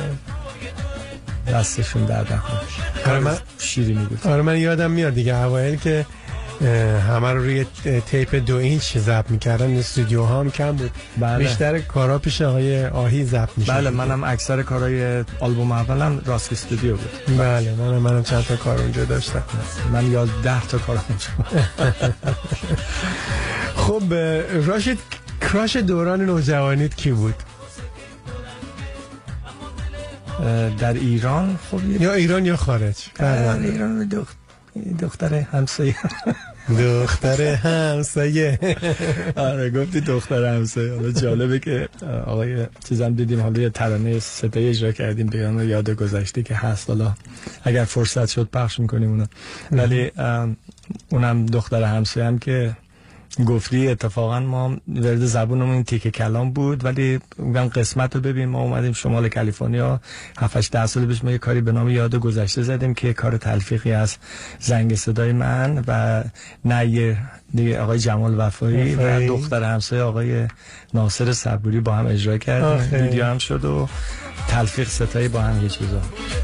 دستشون درد نکنه. آره من شیرینی بود. آره من یادم میاد دیگه اوایل که همه رو روی تیپ 2 اینچ ضبط میکردن، استودیو ها هم کم بود. بله. بیشتر کارا پیش آقای آهی ضبط میشد. بله، منم اکثر کارهای آلبوم اولم راست استودیو بود. بله، منم چند تا کار اونجا داشتم. من یاد 10 تا کار اونجا. خب راشد، کراش دوران نوجوانیت کی بود؟ در ایران؟ خب یا ایران یا خارج؟ ایران. دختر همسایه. دختر همسایه. آره گفتی دختر همسایه. حالا جالبه که آقای چیزام دیدیم، حالا یه ترانه صدایی اجرا کردیم به نام یاد گذشته که هست، حالا اگر فرصت شد پخش میکنیم اونو. ولی اونم دختر همسایه هم که گفتی اتفاقا ما ورد زبونمون تیکه کلام بود، ولی میگم قسمت رو ببین، ما اومدیم شمال کالیفرنیا 7-8 سال پیش ما یه کاری به نام یاد گذشته زدیم که کار تلفیقی از زنگ صدای من و نیر دیگه آقای جمال وفایی و دختر همسایه آقای ناصر صبوری با هم اجرا کردیم. ویدیو هم شد و تلفیق ستایی با هم یه چیزا.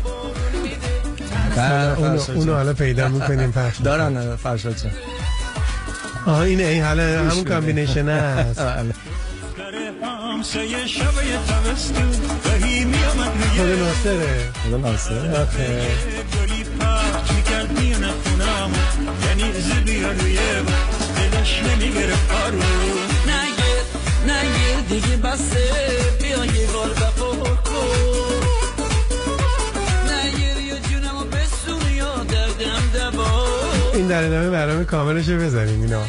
اونو حالا پیدا میکنیم پخش دارن فرشاد جان. این حالا همون کامبینیشن هست. خود ناصره. خود ناصره. نگیر دیگه بسه بیا یه بار وفا کن، نگیر یا جونمو بسون یا دردم دوا. این در ادامه برنامه کاملشو بذاریم اینا.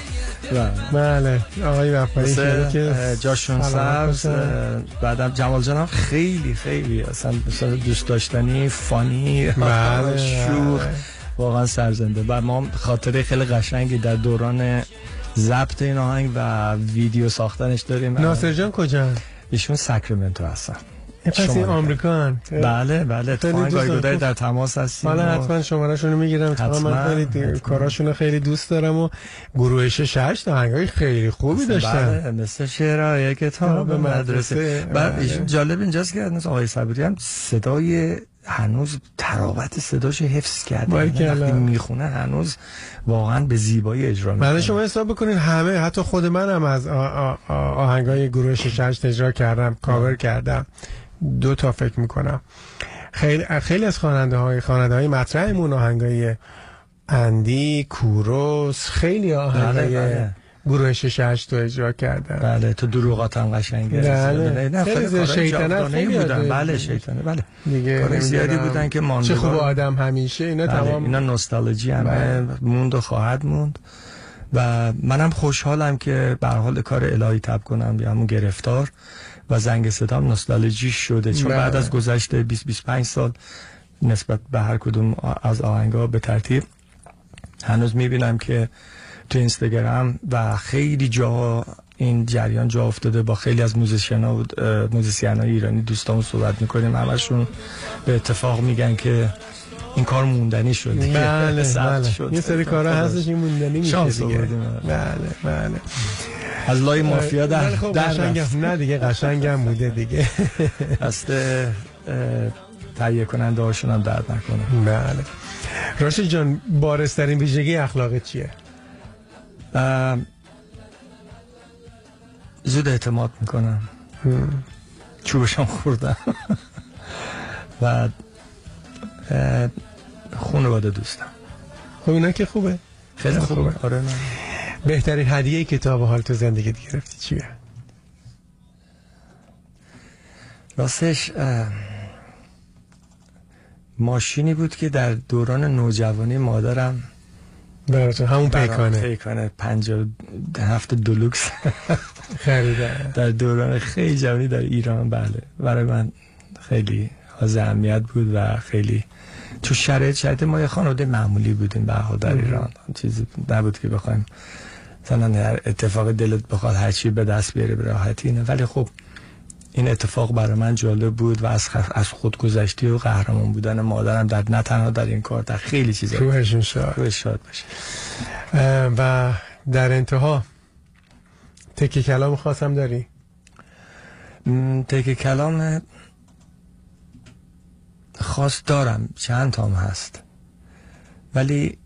بله آقای وفایی که جاشون سبز. بعدم جمال جانم خیلی خیلی اصلا دوست داشتنی، فانی، شوخ، واقعا سرزنده. و ما خاطره خیلی قشنگی در دوران ضبط این آهنگ و ویدیو ساختنش داریم. ناصر جان کجا؟ ایشون ساکرامنتو هستن. پس این آمریکان. بله تو گاهی در تماس هستیم. حالا حتما شماره‌شون رو میگیرم، چون من خیلی کاراشون رو خیلی دوست دارم و گروه 6 آهنگای خیلی خوبی داشتن. بله مثل شعرهای کتاب مدرسه. بعد جالب اینجاست که مثلا آقای صبوری هم صدای هنوز تراوت صداش حفظ کرده، وقتی میخونه هنوز واقعا به زیبایی اجرا میکنه. بعد شما حساب بکنید همه، حتی خود منم از آهنگای گروه 6 اجرا کردم، کاور کردم 2 تا فکر میکنم. خیلی از خواننده های مطرحمون آهنگای اندی، کوروس، خیلی آهنگای گروه 6 تو اجرا کردن. بله تو دروغات هم قشنگه. بله خیلی شیطنت بودن. بله شیطنه. بله دیگه کار زیادی بودن که ماندگار. چه خوب آدم همیشه اینا تمام اینا نوستالژی همه موند و خواهد موند. و منم خوشحالم که به هر حال کار الهی تب کنم، یا همون گرفتار و زنگ صدام نوستالژی شده، چون بعد از گذشت 20-25 سال نسبت به هر کدوم از آهنگا به ترتیب هنوز میبینم که تو اینستاگرام و خیلی جا این جریان جا افتاده. با خیلی از موزیسین‌های ایرانی دوستامون صحبت میکنیم، همشون به اتفاق میگن که این کار موندنی شد. بله یه سری کارها هستش این موندنی میشه دیگه. بله از لای مافیا در قشنگم نه دیگه، قشنگم بوده دیگه. دسته تهیه کننده هاشون هم درد نکنه. بله راشد جان، بارزترین ویژگی اخلاقی چیه؟ زود اعتماد میکنم، چوبشم خوردم و خانواده دوستم. خب اینا که خوبه، خیلی خوبه. آره نه. بهترین هدیه کتاب حال تو زندگیت گرفتی چیه؟ راستش ماشینی بود که در دوران نوجوانی مادرم براتون همون پیکانه 57 دلوکس خریده در دوران خیلی جوانی در ایران. بله برای من خیلی از اهمیت بود و خیلی تو شرایط ما یه خانواده معمولی بودیم به حال در ایران. چیزی نبود که بخوایم مثلا هر اتفاق دلت بخواد هر چی به دست بیاره به راحتی نه، ولی خب این اتفاق برای من جالب بود و از خودگذشتی و قهرمان بودن مادرم در نه تنها در این کار، در خیلی چیزا روحشون شاد باشه. و در انتها تکه کلام خاصم داری؟ تکه کلام خاص دارم، چند تام هست، ولی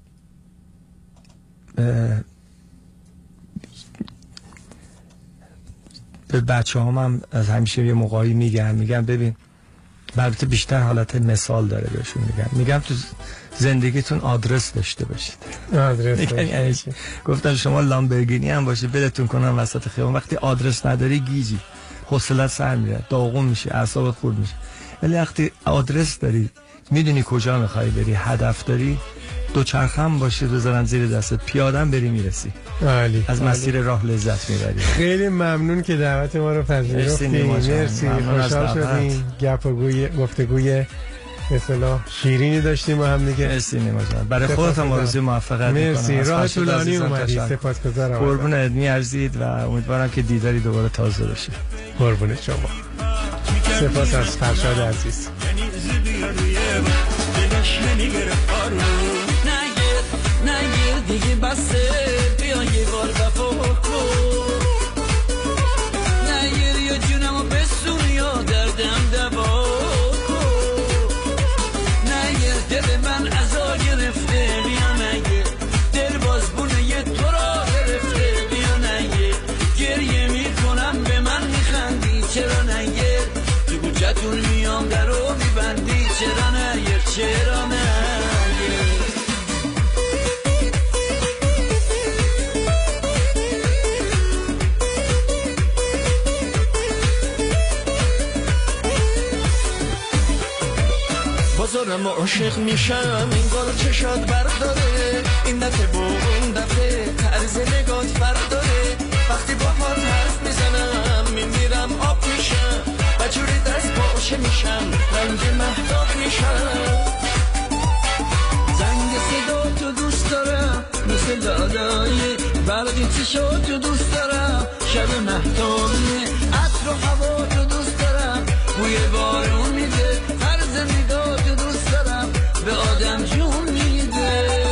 به بچه هم از همیشه یه موقعی میگم ببین، البته بیشتر حالت مثال داره بهشون میگم تو زندگیتون آدرس داشته باشید. آدرس گفتم شما لامبورگینی هم باشه بلتون کنن وسط خیابون، وقتی آدرس نداری گیجی، حوصله‌ت سر میره، داغون میشه، اعصابت خورد میشه. ولی وقتی آدرس داری، میدونی کجا میخوای بری، هدف داری، دوچرخه هم باشه بذارن زیر دستت، پیادم بری میرسی. از مسیر راه لذت میبری. خیلی ممنون که دعوت ما رو پذیرفتید. مرسی، خوشحال شدیم. گفتگوی اصطلاح شیرینی داشتیم با هم دیگه. مرسی نیما جان، برای خودتم آرزوی موفقیت میکنم. مرسی، راه طولانی اومدی، سپاسگزارم. قربونت میارزید و امیدوارم که دیداری دوباره تازه بشه. قربونت شما. سپاس از فرشاد عزیز. نگیر دیگه بسه، بیا یه بار وفا کن، نگیر یا جونمو بسون یا دردم دوا کن، نگیر دل من ازا گرفته، بیا نگیر دل بازبونه یه تو را گرفته، بیا نگیر گریه میکنم به من میخندی، چرا نگیر تو کوچتون میام درو میبندی، چرا نگیر چرا نگیر. بازارم عاشق میشم، این گل چشاد برداره، این دفعه با اون دفعه طرز نگات فرق داره. وقتی با پات حرف میزنم میمیرم آب میشم و جوری دست باشه میشم رنگ مهتاب میشم. زنگ صدا تو دوست دارم مثل لالای برقی چشاتو دوست دارم شب مهتابیه عطر و هوا تو دوست دارم بوی بارون میده طرز نگاتو دوست دارم به آدم جون میده.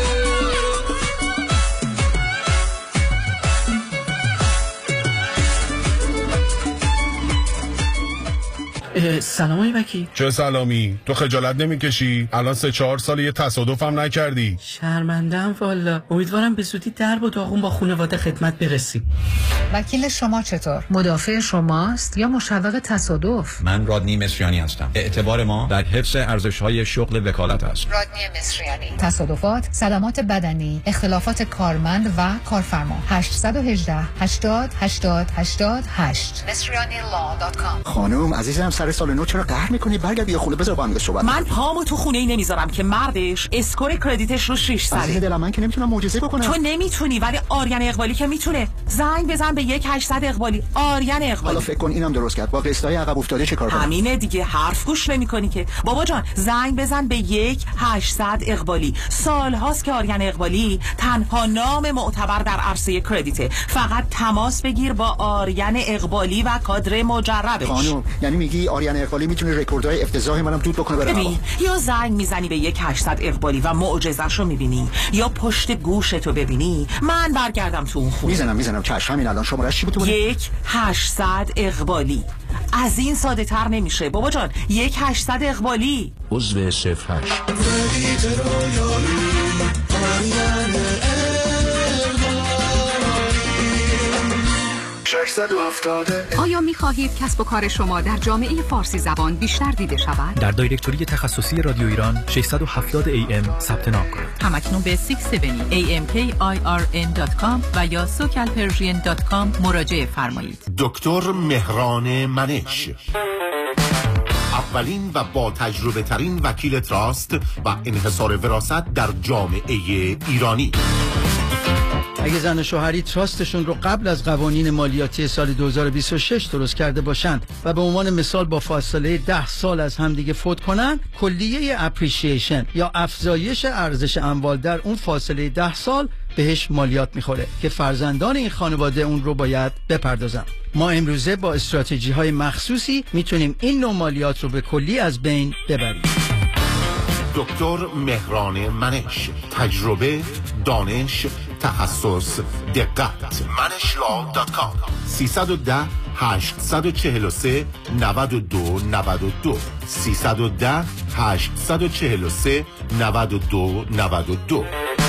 سلام آقای وکیل. چه سلامی؟ تو خجالت نمیکشی؟ الان 3-4 سال یه تصادفم نکردی. شرمنده‌ام والا. امیدوارم به زودی درب و داغون با خانواده خدمت برسیم. وکیل شما چطور؟ مدافع شماست یا مشوق تصادف؟ من رادنی مصریانی هستم. اعتبار ما در حفظ ارزش‌های شغل وکالت است. رادنی مصریانی. تصادفات، صدمات بدنی، اختلافات کارمند و کارفرما. 818 80 80 88 مصریانی.law.com. خانم عزیزم سر سال نو چرا قهر میکنی؟ برگرد یه خونه بذار با هم صحبت. من پامو تو خونه ای نمیذارم که مردش اسکور کردیتش رو 600. عزیز دلم من که نمیتونم معجزه بکنم. تو نمیتونی ولی آریان اقبالی که میتونه. زنگ بزن به 1800 اقبالی. آریان اقبالی. حالا فکر کن اینم درست کرد. با قسطای عقب افتاده چه کار کنم؟ همینه دیگه، حرف گوش نمیکنی که. بابا جان زنگ بزن به 1800 اقبالی. سالهاست که آریان اقبالی تنها نام معتبر در عرصه کردیته. فقط تماس بگیر با آریان اقبالی و کادر مجربش. خانم یعنی میگی آریان اقبالی میتونه رکوردهای افتضاحی منم دود بکنه بره؟ ببین یا زنگ میزنی به 1800 اقبالی و معجزه‌شو میبینی یا پشت گوشتو ببینی من برگردم تو اون خونه. میزنم چشم همین الان شماره‌اش چی بود؟ 1800 اقبالی. از این ساده تر نمیشه بابا جان. 1800 اقبالی. عضو 08. آیا می خواهید کسب و کار شما در جامعه فارسی زبان بیشتر دیده شود؟ در دایرکتوری تخصصی رادیو ایران 670 AM ثبت نام کنید. همکنون به 670 amkirn.com و یا socialpersian.com مراجعه فرمایید. دکتر مهران منش، اولین و با تجربه ترین وکیل تراست و انحصار وراثت در جامعه ایرانی. اگه زن و شوهری تراستشون رو قبل از قوانین مالیاتی سال 2026 درست کرده باشند و به عنوان مثال با فاصله 10 سال از همدیگه فوت کنن، کلیه اپریشیشن یا افزایش ارزش اموال در اون فاصله 10 سال بهش مالیات میخوره که فرزندان این خانواده اون رو باید بپردازن. ما امروزه با استراتژی های مخصوصی میتونیم این نوع مالیات رو به کلی از بین ببریم. دکتر مهران منش، تجربه، دانش، تخصص، دقت. manishlaw.com 310 843 92 92 310 843 92 92.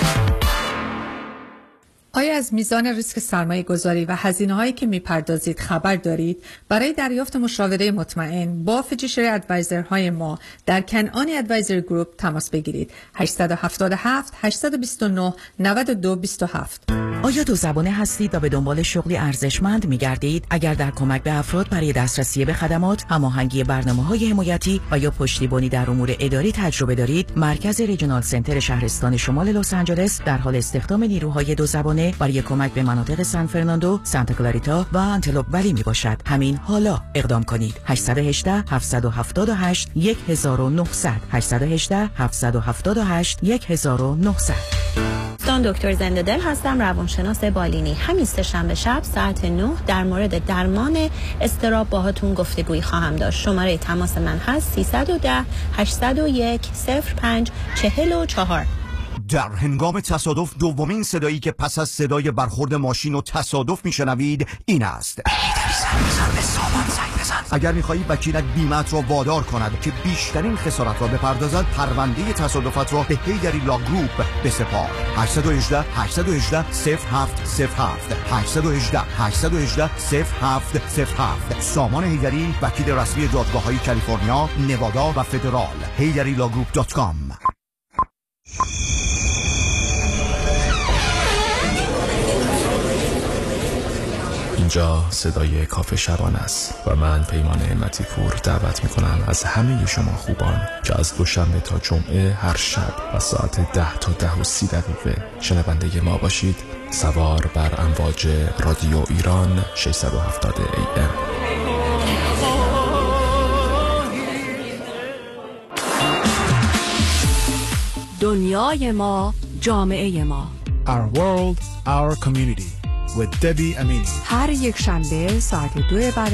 آیا از میزان ریسک سرمایه گذاری و هزینه هایی که میپردازید خبر دارید؟ برای دریافت مشاوره مطمئن با فیژیشری ادوایزر های ما در کنعانی ادوایزر گروپ تماس بگیرید. 877 829 92 27. آیا دو زبانه هستید و به دنبال شغلی ارزشمند می‌گردید؟ اگر در کمک به افراد برای دسترسی به خدمات، هماهنگی برنامه‌های حمایتی و یا پشتیبانی در امور اداری تجربه دارید، مرکز ریجنال سنتر شهرستان شمال لس آنجلس در حال استخدام نیروهای دو زبانه برای کمک به مناطق سان فرناندو، سانتا کلاریتا و آنتلوپ ولی میباشد. همین حالا اقدام کنید. 818 778 1900 818 778 1900. دکتر زنده‌دل هستم، روانشناس بالینی. همین سه‌شنبه شب ساعت 9 در مورد درمان اضطراب باهاتون گفتگویی خواهم داشت. شماره تماس من هست 310 801 05 44. در هنگام تصادف دومین صدایی که پس از صدای برخورد ماشین و تصادف میشنوید این است. اگر می‌خواهی وکیلت بیمه‌ات را وادار کند که بیشترین خسارت را بپردازد، پرونده تصادفات را به هیدری لا گروپ بسپار. 818 818 0707 818 818 0707. سامان هیدری، وکیل رسمی دادگاه‌های کالیفرنیا، نوادا و فدرال. HeyDaddyLawGroup.com. اینجا صدای کافه شبانه است و من پیمان نعمتی پور دعوت میکنم از همه شما خوبان که از دوشنبه تا جمعه هر شب و ساعت 10 تا 10:30 شنونده ما باشید. سوار بر امواج رادیو ایران 670 AM. دنیای ما، جامعه ما. Our world, our community. with Debbie Amini. هر یک شنبه ساعت 2 بعد